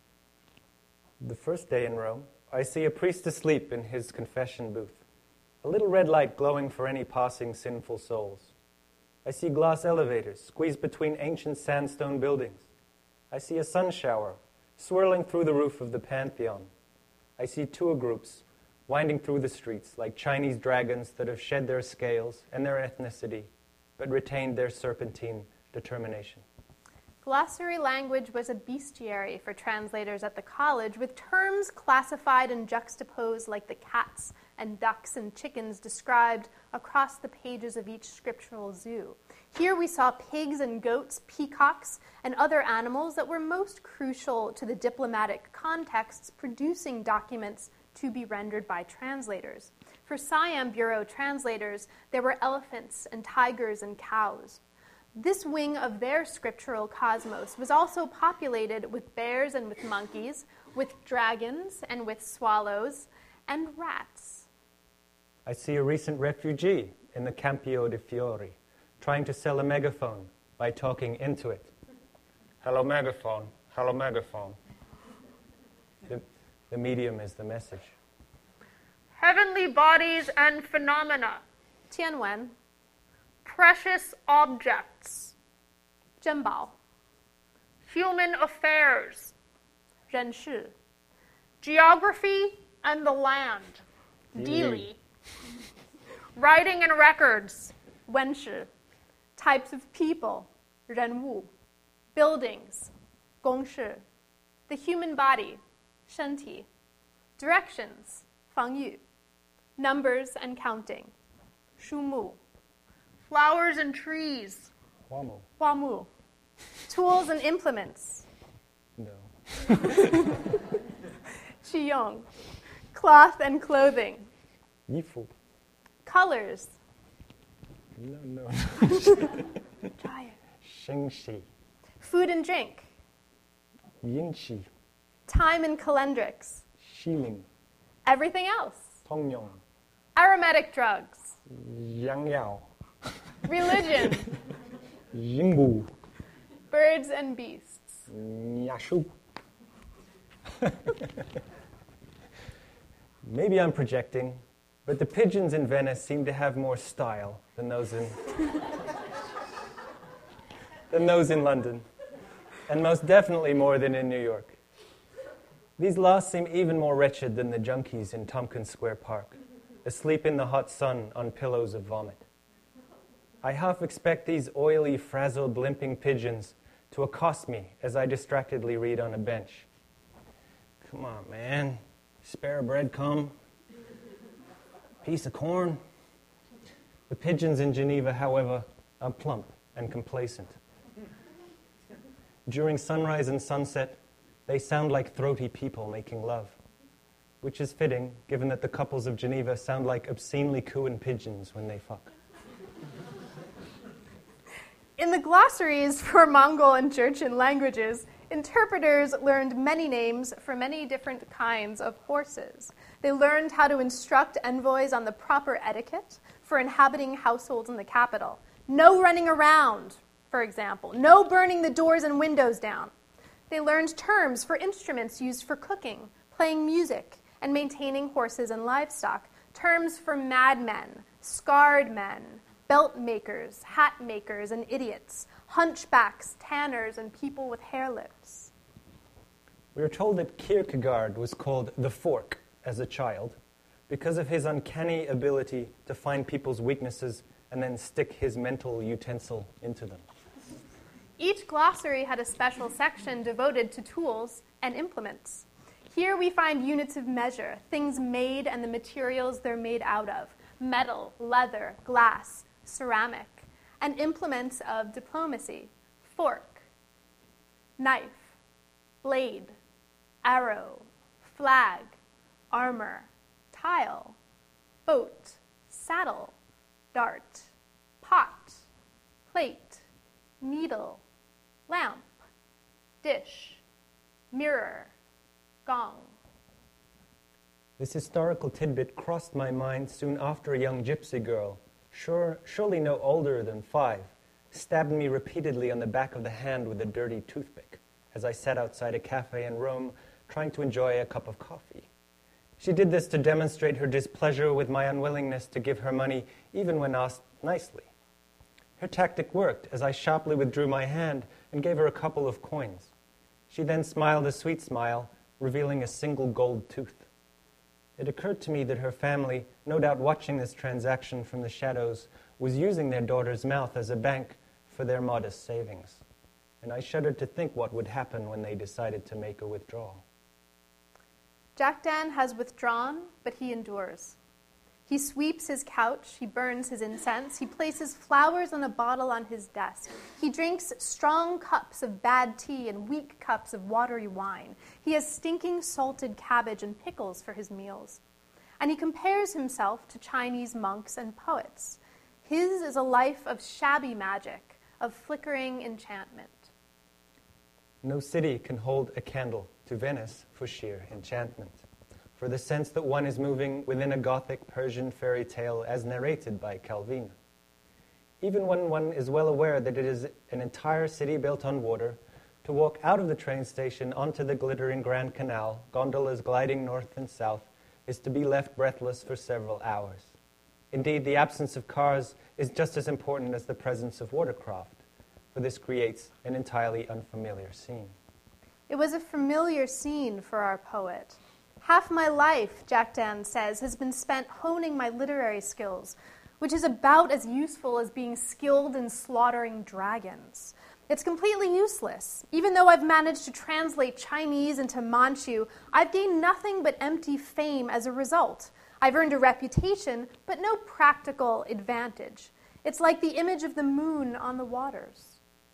Speaker 4: The first day in Rome, I see a priest asleep in his confession booth, a little red light glowing for any passing sinful souls. I see glass elevators squeezed between ancient sandstone buildings. I see a sun shower swirling through the roof of the Pantheon. I see tour groups winding through the streets like Chinese dragons that have shed their scales and their ethnicity, but retained their serpentine determination.
Speaker 3: Glossary language was a bestiary for translators at the college, with terms classified and juxtaposed like the cats and ducks and chickens described across the pages of each scriptural zoo. Here we saw pigs and goats, peacocks, and other animals that were most crucial to the diplomatic contexts producing documents to be rendered by translators. For Siam Bureau translators, there were elephants and tigers and cows. This wing of their scriptural cosmos was also populated with bears and with monkeys, with dragons and with swallows, and rats.
Speaker 4: I see a recent refugee in the Campio de Fiori, trying to sell a megaphone by talking into it. Hello, megaphone. Hello, megaphone. The, the medium is the message.
Speaker 3: Heavenly bodies and phenomena. Tianwen. Precious objects. Zhenbao. Human affairs. 人事. Geography and the land. Dili. Writing and records. 文史. Types of people. 人物. Buildings. 公事. The human body. 身体. Directions. 防御. Numbers and counting. 数目. Flowers and trees.
Speaker 4: 花木.
Speaker 3: 花木. Tools and implements.
Speaker 4: No.
Speaker 3: 器用. Cloth and clothing.
Speaker 4: 衣服.
Speaker 3: Colors.
Speaker 4: No, no.
Speaker 3: Try it.
Speaker 4: 声息.
Speaker 3: Food and drink.
Speaker 4: 饮气.
Speaker 3: Time and calendrics.
Speaker 4: 西林.
Speaker 3: Everything else.
Speaker 4: 通用.
Speaker 3: Aromatic drugs.
Speaker 4: 洋药.
Speaker 3: Religion.
Speaker 4: 银部.
Speaker 3: Birds and beasts.
Speaker 4: 雅术. Maybe I'm projecting, but the pigeons in Venice seem to have more style than those in than those in London, and most definitely more than in New York. These last seem even more wretched than the junkies in Tompkins Square Park, asleep in the hot sun on pillows of vomit. I half expect these oily, frazzled, limping pigeons to accost me as I distractedly read on a bench. Come on, man. Spare a breadcrumb. Piece of corn. The pigeons in Geneva, however, are plump and complacent. During sunrise and sunset, they sound like throaty people making love, which is fitting, given that the couples of Geneva sound like obscenely cooing pigeons when they fuck.
Speaker 3: In the glossaries for Mongol and Jurchen languages, interpreters learned many names for many different kinds of horses. They learned how to instruct envoys on the proper etiquette for inhabiting households in the capital. No running around, for example. No burning the doors and windows down. They learned terms for instruments used for cooking, playing music, and maintaining horses and livestock. Terms for madmen, scarred men, belt makers, hat makers, and idiots, hunchbacks, tanners, and people with hair lips.
Speaker 4: We are told that Kierkegaard was called the Fork as a child because of his uncanny ability to find people's weaknesses and then stick his mental utensil into them.
Speaker 3: Each glossary had a special section devoted to tools and implements. Here we find units of measure, things made and the materials they're made out of, metal, leather, glass, ceramic, and implements of diplomacy, fork, knife, blade, arrow, flag, armor, tile, boat, saddle, dart, pot, plate, needle, lamp, dish, mirror, gong.
Speaker 4: This historical tidbit crossed my mind soon after a young gypsy girl, sure, surely no older than five, stabbed me repeatedly on the back of the hand with a dirty toothpick as I sat outside a cafe in Rome trying to enjoy a cup of coffee. She did this to demonstrate her displeasure with my unwillingness to give her money even when asked nicely. Her tactic worked as I sharply withdrew my hand and gave her a couple of coins. She then smiled a sweet smile, revealing a single gold tooth. It occurred to me that her family, no doubt watching this transaction from the shadows, was using their daughter's mouth as a bank for their modest savings. And I shuddered to think what would happen when they decided to make a withdrawal.
Speaker 3: Jack Dan has withdrawn, but he endures. He sweeps his couch, he burns his incense, he places flowers on a bottle on his desk. He drinks strong cups of bad tea and weak cups of watery wine. He has stinking salted cabbage and pickles for his meals. And he compares himself to Chinese monks and poets. His is a life of shabby magic, of flickering enchantment.
Speaker 4: No city can hold a candle to Venice for sheer enchantment, for the sense that one is moving within a Gothic Persian fairy tale as narrated by Calvin. Even when one is well aware that it is an entire city built on water, to walk out of the train station onto the glittering Grand Canal, gondolas gliding north and south, is to be left breathless for several hours. Indeed, the absence of cars is just as important as the presence of watercraft, for this creates an entirely unfamiliar scene.
Speaker 3: It was a familiar scene for our poet. Half my life, Jack Dan says, has been spent honing my literary skills, which is about as useful as being skilled in slaughtering dragons. It's completely useless. Even though I've managed to translate Chinese into Manchu, I've gained nothing but empty fame as a result. I've earned a reputation, but no practical advantage. It's like the image of the moon on the waters.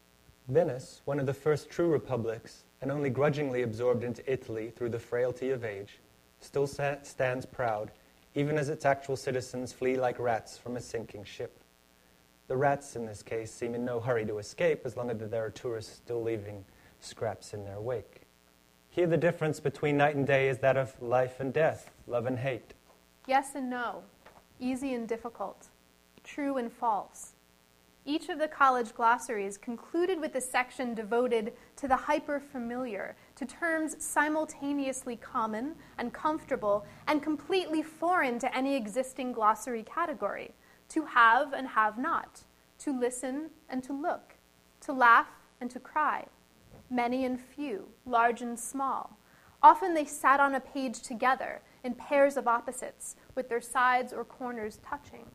Speaker 4: Venice, one of the first true republics, and only grudgingly absorbed into Italy through the frailty of age, still sa- stands proud, even as its actual citizens flee like rats from a sinking ship. The rats, in this case, seem in no hurry to escape as long as there are tourists still leaving scraps in their wake. Here the difference between night and day is that of life and death, love and hate.
Speaker 3: Yes and no, easy and difficult, true and false. Each of the college glossaries concluded with a section devoted to the hyper-familiar, to terms simultaneously common and comfortable and completely foreign to any existing glossary category, to have and have not, to listen and to look, to laugh and to cry, many and few, large and small. Often they sat on a page together in pairs of opposites, with their sides or corners touching.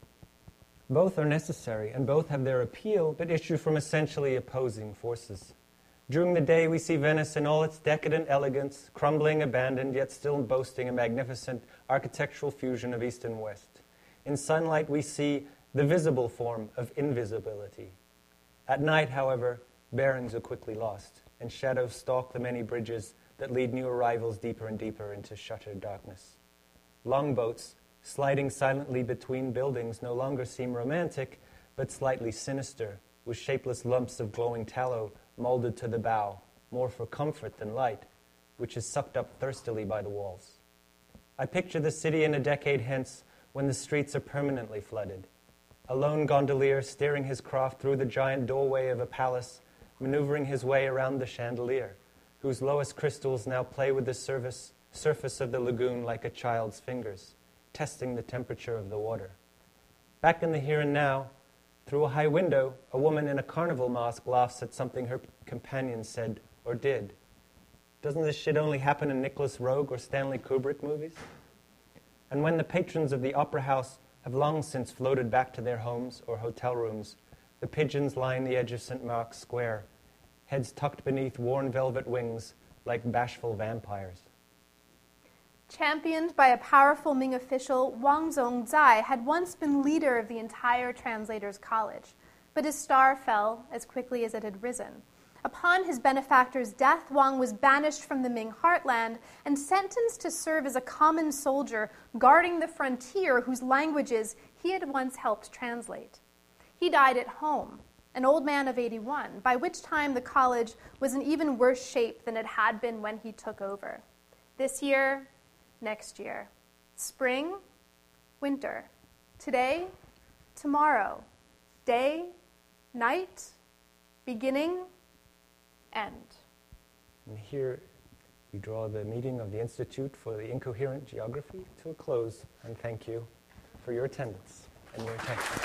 Speaker 4: Both are necessary, and both have their appeal, but issue from essentially opposing forces. During the day, we see Venice in all its decadent elegance, crumbling, abandoned, yet still boasting a magnificent architectural fusion of East and West. In sunlight, we see the visible form of invisibility. At night, however, bearings are quickly lost, and shadows stalk the many bridges that lead new arrivals deeper and deeper into shuttered darkness. Longboats, sliding silently between buildings, no longer seem romantic, but slightly sinister, with shapeless lumps of glowing tallow molded to the bow, more for comfort than light, which is sucked up thirstily by the walls. I picture the city in a decade hence when the streets are permanently flooded. A lone gondolier steering his craft through the giant doorway of a palace, maneuvering his way around the chandelier, whose lowest crystals now play with the surface, surface of the lagoon like a child's fingers, testing the temperature of the water. Back in the here and now, Through a high window, a woman in a carnival mask laughs at something her companion said or did. Doesn't this shit only happen in Nicholas Roeg or Stanley Kubrick movies? And when the patrons of the opera house have long since floated back to their homes or hotel rooms, the pigeons line the edge of Saint Mark's Square, heads tucked beneath worn velvet wings like bashful vampires.
Speaker 3: Championed by a powerful Ming official, Wang Zongzai had once been leader of the entire Translators' College, but his star fell as quickly as it had risen. Upon his benefactor's death, Wang was banished from the Ming heartland and sentenced to serve as a common soldier guarding the frontier whose languages he had once helped translate. He died at home, an old man of eighty-one, by which time the college was in even worse shape than it had been when he took over. This year, next year. Spring, winter. Today, tomorrow. Day, night, beginning, end.
Speaker 4: And here we draw the meeting of the Institute for the Incoherent Geography to a close, and thank you for your attendance and your attention.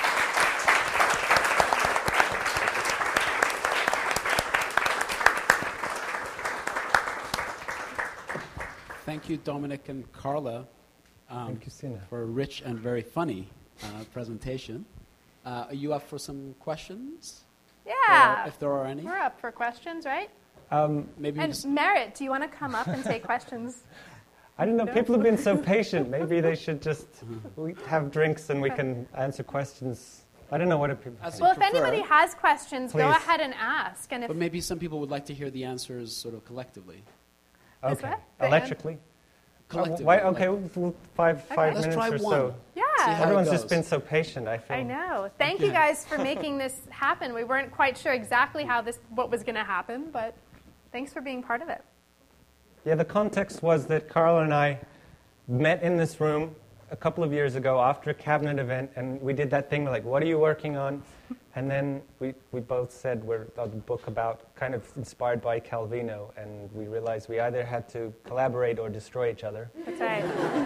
Speaker 2: Thank you, Dominic and Carla, um,
Speaker 4: Thank you, Sina.
Speaker 2: for a rich and very funny uh, presentation. Uh, are you up for some questions?
Speaker 3: Yeah.
Speaker 2: Or if there are any?
Speaker 3: We're up for questions, right?
Speaker 4: Um,
Speaker 2: Maybe we
Speaker 3: And
Speaker 2: just,
Speaker 3: Merritt, do you want to come up and take questions?
Speaker 4: I don't know,
Speaker 3: No?
Speaker 4: people have been so patient. Maybe they should just we have drinks and we can answer questions. I don't know what do people
Speaker 2: As
Speaker 4: think.
Speaker 3: Well, if
Speaker 2: prefer.
Speaker 3: anybody has questions, go
Speaker 4: Please.
Speaker 3: ahead and ask. And if
Speaker 2: but maybe some people would like to hear the answers sort of collectively.
Speaker 3: Is
Speaker 4: Okay.
Speaker 3: what? The
Speaker 4: Electrically?
Speaker 2: Collectively.
Speaker 4: Uh, why,
Speaker 2: like-
Speaker 4: okay, we'll- we'll- five, five
Speaker 2: Let's
Speaker 4: minutes
Speaker 2: try
Speaker 4: or
Speaker 2: one.
Speaker 4: so.
Speaker 3: yeah.
Speaker 2: See how-
Speaker 4: Everyone's
Speaker 2: it
Speaker 4: just
Speaker 2: goes.
Speaker 4: been so patient, I feel.
Speaker 3: I know. Thank you guys for making this happen. We weren't quite sure exactly how this, what was going to happen, but thanks for being part of it.
Speaker 4: Yeah, the context was that Carla and I met in this room a couple of years ago after a cabinet event, and we did that thing like, what are you working on? And then we, we both said we're a book about, kind of inspired by Calvino, and we realized we either had to collaborate or destroy each other.
Speaker 3: That's right.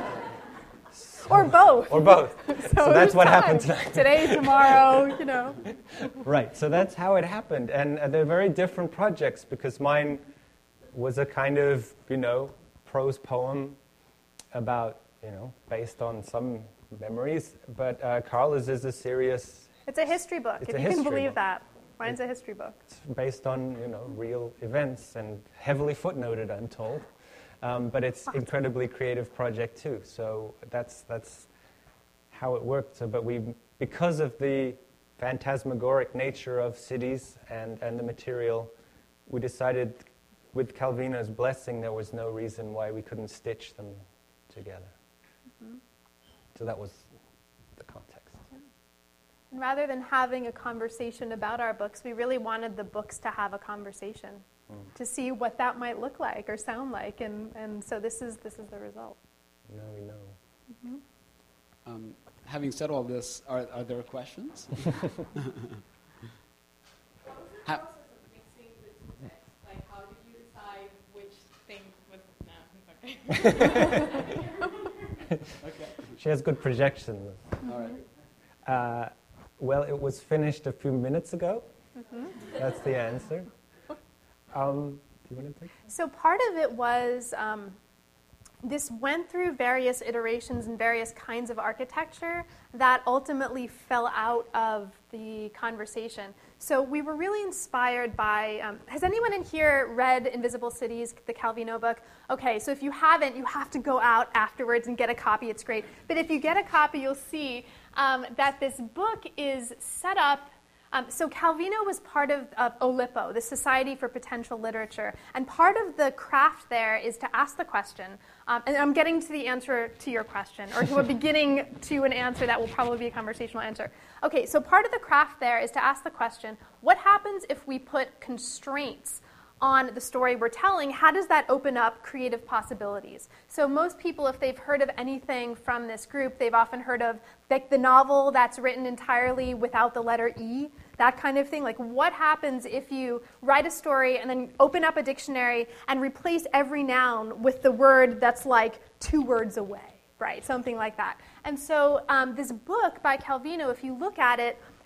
Speaker 3: Or both.
Speaker 4: Or both. so that's
Speaker 3: there's
Speaker 4: what
Speaker 3: time.
Speaker 4: happened tonight.
Speaker 3: Today, tomorrow, you know.
Speaker 4: Right, so that's how it happened. And uh, they're very different projects because mine was a kind of, you know, prose poem about, you know, based on some memories. But uh, Carla's is a serious,
Speaker 3: It's a history book,
Speaker 4: It's
Speaker 3: if
Speaker 4: a
Speaker 3: you can
Speaker 4: history
Speaker 3: believe
Speaker 4: book.
Speaker 3: that. Mine's a history book.
Speaker 4: it's based on, you know, real events and heavily footnoted, I'm told. Um, but it's incredibly creative project too. So that's that's how it worked. So, but we, because of the phantasmagoric nature of cities and, and the material, we decided with Calvino's blessing there was no reason why we couldn't stitch them together.
Speaker 3: Mm-hmm.
Speaker 4: So that was the context.
Speaker 3: And rather than having a conversation about our books, we really wanted the books to have a conversation, mm. to see what that might look like or sound like. And, and so this is this is the result.
Speaker 4: Now we know.
Speaker 3: Mm-hmm.
Speaker 2: Um, having said all this, are, are there questions? Ha-
Speaker 7: Like, how did you decide which thing was... No, it's okay.
Speaker 2: okay.
Speaker 4: She has good projection.
Speaker 2: All right.
Speaker 4: Uh, well, it was finished a few minutes ago.
Speaker 3: Mm-hmm.
Speaker 4: That's the answer. Um, do you want to take that?
Speaker 3: So part of it was um, this went through various iterations and various kinds of architecture that ultimately fell out of the conversation. So we were really inspired by, um, has anyone in here read Invisible Cities, the Calvino book? Okay, so if you haven't, you have to go out afterwards and get a copy. It's great. But if you get a copy, you'll see um, that this book is set up. Um, so Calvino was part of, of O L I P O, the Society for Potential Literature. And part of the craft there is to ask the question, um, and I'm getting to the answer to your question, or to a beginning to an answer that will probably be a conversational answer. Okay, so part of the craft there is to ask the question, what happens if we put constraints on the story we're telling? How does that open up creative possibilities? So most people, if they've heard of anything from this group, they've often heard of like the novel that's written entirely without the letter E, that kind of thing. Like what happens if you write a story and then open up a dictionary and replace every noun with the word that's like two words away, right? Something like that. And so um, this book by Calvino, if you look at it,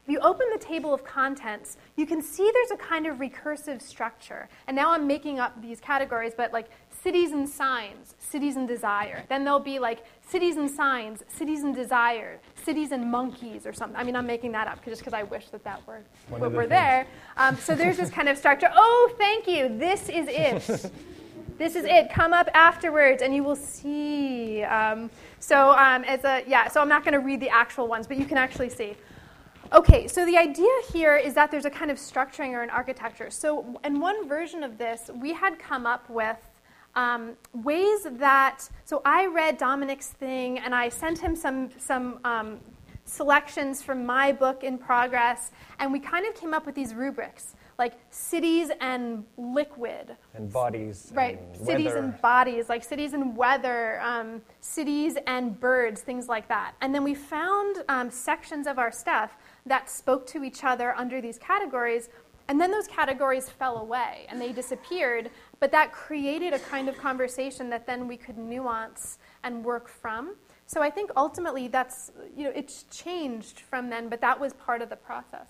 Speaker 3: you open the table of contents, you can see there's a kind of recursive structure. And now I'm making up these categories, but like cities and signs, cities and desire. Then there'll be like cities and signs, cities and desire, cities and monkeys or something. I mean, I'm making that up just because I wish that that were, were, were there. Um, so there's this kind of structure. Oh, thank you. This is it. This is it. Come up afterwards, and you will see. Um, so um, as a yeah. So I'm not going to read the actual ones, but you can actually see. Okay. So the idea here is that there's a kind of structuring or an architecture. So in one version of this, we had come up with um, ways that. So I read Dominic's thing, and I sent him some some um, selections from my book in progress, and we kind of came up with these rubrics. Like cities and liquid.
Speaker 4: And bodies.
Speaker 3: Right,
Speaker 4: and
Speaker 3: cities
Speaker 4: weather.
Speaker 3: and bodies, like cities and weather, um, cities and birds, things like that. And then we found um, sections of our stuff that spoke to each other under these categories, and then those categories fell away and they disappeared, but that created a kind of conversation that then we could nuance and work from. So I think ultimately that's, you know, it's changed from then, but that was part of the process.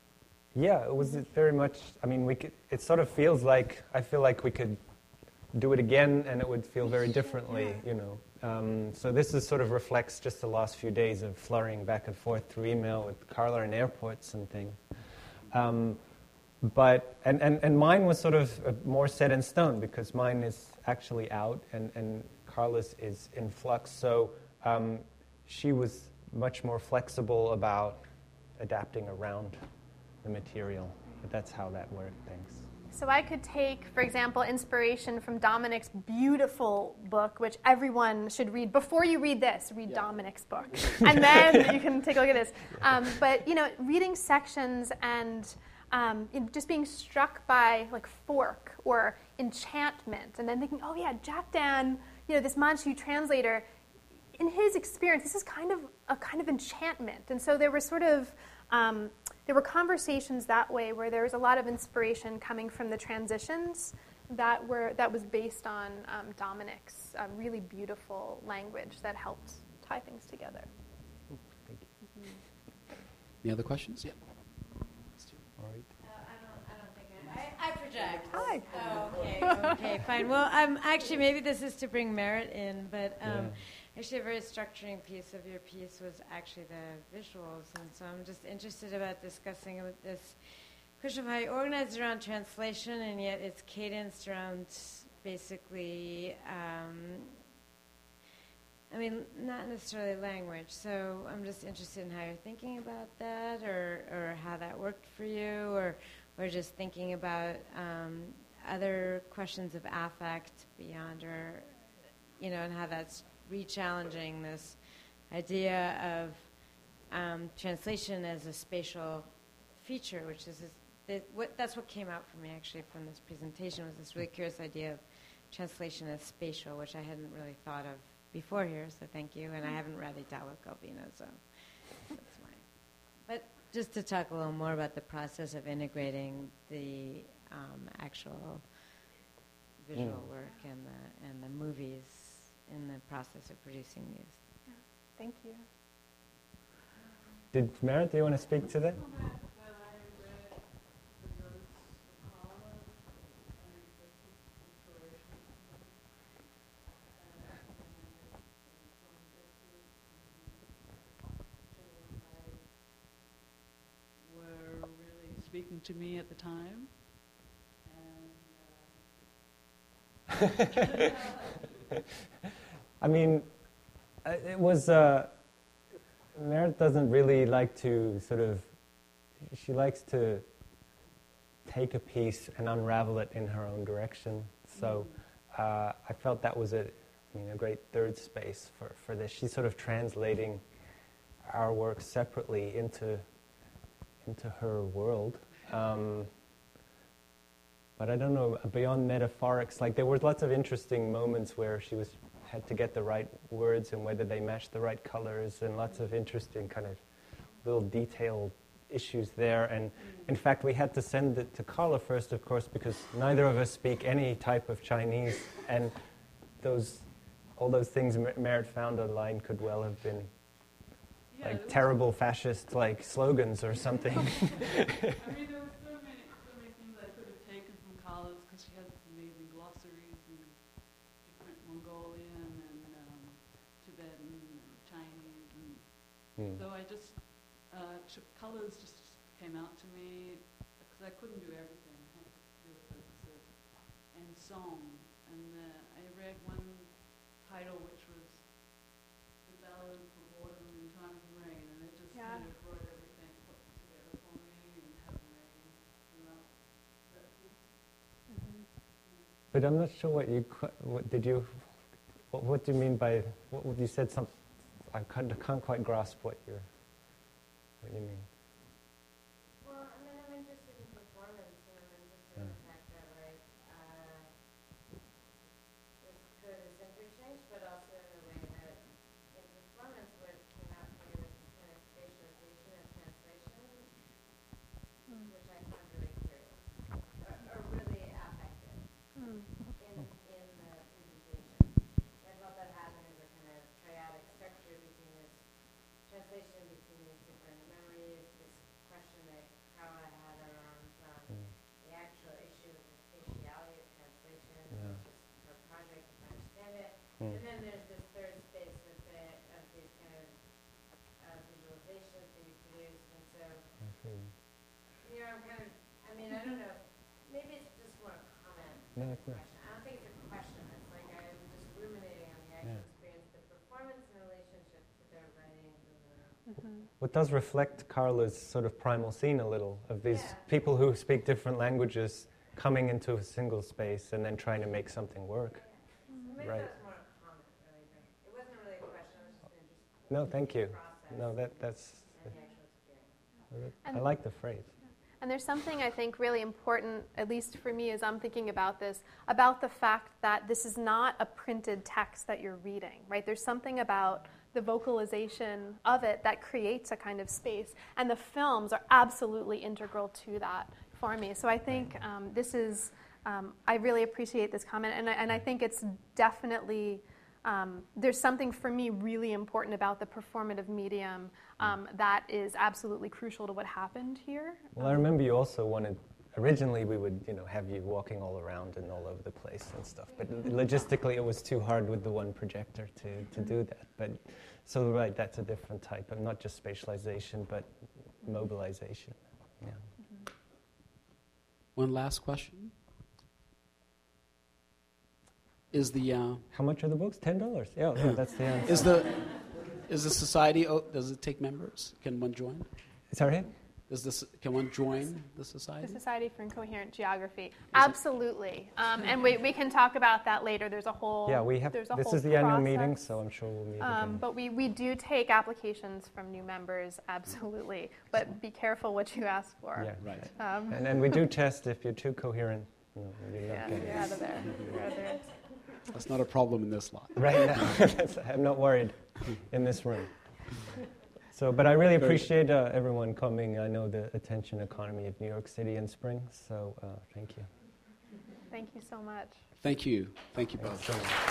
Speaker 4: Yeah, it was very much, I mean, we could, it sort of feels like, I feel like we could do it again and it would feel very differently, you know. Um, so this is sort of reflects just the last few days of flurrying back and forth through email with Carla in airports and things. Um, but, and, and, and mine was sort of more set in stone because mine is actually out and, and Carla's is in flux. So um, she was much more flexible about adapting around the material, but that's how that worked. Thanks.
Speaker 3: So I could take, for example, inspiration from Dominic's beautiful book, which everyone should read. Before you read this, read yeah. Dominic's book. And then you can take a look at this. Um, but, you know, reading sections and um, just being struck by, like, fork or enchantment, and then thinking, oh, yeah, Jack Dan, you know, this Manchu translator, in his experience, this is kind of a kind of enchantment. And so there was sort of Um, there were conversations that way where there was a lot of inspiration coming from the transitions that were that was based on um, Dominic's uh, really beautiful language that helped tie things together.
Speaker 4: Thank you.
Speaker 2: Mm-hmm. Any other questions? Yeah.
Speaker 8: All right. Uh, I don't. I don't think I. I, I project.
Speaker 3: Hi.
Speaker 8: Oh, okay. Okay. Fine. Well, um, actually, maybe this is to bring Merit in, but. Um, yeah. Actually, a very structuring piece of your piece was actually the visuals, and so I'm just interested about discussing with this question of how you organize around translation, and yet it's cadenced around basically, um, I mean, not necessarily language. So I'm just interested in how you're thinking about that, or, or how that worked for you, or, or just thinking about um, other questions of affect beyond, or, you know, and how that's re-challenging this idea of um, translation as a spatial feature, which is, is that what, that's what came out for me actually from this presentation, was this really curious idea of translation as spatial, which I hadn't really thought of before here, so thank you. And I haven't read Italo Calvino, so that's fine. But just to talk a little more about the process of integrating the um, actual visual mm. work and the and the movies in the process of producing these.
Speaker 3: Yeah. Thank you.
Speaker 4: Did Merit, do you want to speak to that?
Speaker 9: Were really speaking to me at the time. And, uh
Speaker 4: I mean, it was, uh, Merit doesn't really like to sort of, she likes to take a piece and unravel it in her own direction. So uh, I felt that was a, I mean, a great third space for, for this. She's sort of translating our work separately into, into her world. Um, but I don't know, beyond metaphorics, like there were lots of interesting moments where she was had to get the right words and whether they matched the right colors, and lots of interesting kind of little detailed issues there. And in fact, we had to send it to Carla first, of course, because neither of us speak any type of Chinese, and those all those things Merit found online could well have been
Speaker 9: Yeah,
Speaker 4: like
Speaker 9: it was-
Speaker 4: terrible fascist like slogans or something.
Speaker 9: I mean, there were so many, so many things I could have taken from Carla's because she has amazing glossaries in different Mongolian and um, Tibetan and Chinese, and
Speaker 4: Mm.
Speaker 9: so I just uh, took colors just came out to me because I couldn't do everything. I had to really focus it, and song. And uh, I read one title which was "The Ballad for Autumn in Time of Rain," and it just
Speaker 3: Yeah.
Speaker 9: kind of brought everything put together for me and had rain throughout that piece.
Speaker 4: But I'm not sure what you qu- what did you what, what do you mean by what would you said some I can't, I can't quite grasp what you're what you mean.
Speaker 8: Well, I mean, I'm interested in performance, and I'm interested in the fact that, like, uh, this code is interchanged, but also in a way that in performance, what came out for me was this kind of spatialization and translation, which I found really curious, or, or really affected in, in the presentation. I felt that happened as a kind of triadic structure between this translation between these different memories, this question that Carla had around um, the actual issue of the spatiality of translation,
Speaker 4: Yeah.
Speaker 8: which is her project, if I understand it.
Speaker 4: Mm.
Speaker 8: And then there's this third space of, the, of these kind of uh, visualizations that you produce. And so,
Speaker 4: I see.
Speaker 8: you know, I'm kind of, I mean, I don't know, maybe it's just more a comment
Speaker 4: No,
Speaker 8: than a
Speaker 4: it's not.
Speaker 8: question. I don't think it's a question. It's like I'm just ruminating on the actual
Speaker 4: Yeah.
Speaker 8: experience, the performance in relationship to their writings and the
Speaker 4: What does reflect Carla's sort of primal scene a little of these
Speaker 8: Yeah.
Speaker 4: people who speak different languages coming into a single space and then trying to make something work.
Speaker 8: Maybe
Speaker 4: Right.
Speaker 8: that was more a comment, really. But it wasn't really a question. I was just interested
Speaker 4: No, thank you.
Speaker 8: in the process
Speaker 4: No, that that's
Speaker 8: and the actual experience.
Speaker 4: I like the phrase.
Speaker 3: And there's something I think really important, at least for me as I'm thinking about this, about the fact that this is not a printed text that you're reading, right? There's something about the vocalization of it that creates a kind of space. And the films are absolutely integral to that for me. So I think um, this is, um, I really appreciate this comment. And I, and I think it's definitely, um, there's something for me really important about the performative medium um, that is absolutely crucial to what happened here.
Speaker 4: Well, I remember you also wanted, originally we would, you know, have you walking all around and all over the place and stuff, but logistically it was too hard with the one projector to, to do that. But so right, that's a different type of not just spatialization, but mobilization. Yeah.
Speaker 2: One last question. Is the uh,
Speaker 4: How much are the books? Ten dollars. Yeah, yeah, that's the answer.
Speaker 2: is the is the society? Oh, does it take members? Can one join?
Speaker 4: Sorry.
Speaker 2: Does this? Can one join the
Speaker 3: The
Speaker 2: society?
Speaker 3: Society for Incoherent Geography. Absolutely. Um, and we, we can talk about that later. There's a whole
Speaker 4: Yeah, we have.
Speaker 3: there's a
Speaker 4: This
Speaker 3: whole
Speaker 4: is the annual
Speaker 3: process.
Speaker 4: meeting, so I'm sure we'll meet
Speaker 3: Um,
Speaker 4: again.
Speaker 3: but we, we do take applications from new members, absolutely. But be careful what you ask for.
Speaker 4: Yeah.
Speaker 2: Right.
Speaker 3: Um,
Speaker 4: And, and we do test if you're too coherent. No, you're not
Speaker 3: yeah,
Speaker 4: getting
Speaker 3: you're out of there. You're out of there.
Speaker 2: That's not a problem in this lot.
Speaker 4: Right now, that's, I'm not worried in this room. So, but I really appreciate uh, everyone coming. I know the attention economy of New York City in spring, so uh, thank you.
Speaker 3: Thank you so much.
Speaker 2: Thank you. Thank you both.
Speaker 4: Thanks so much.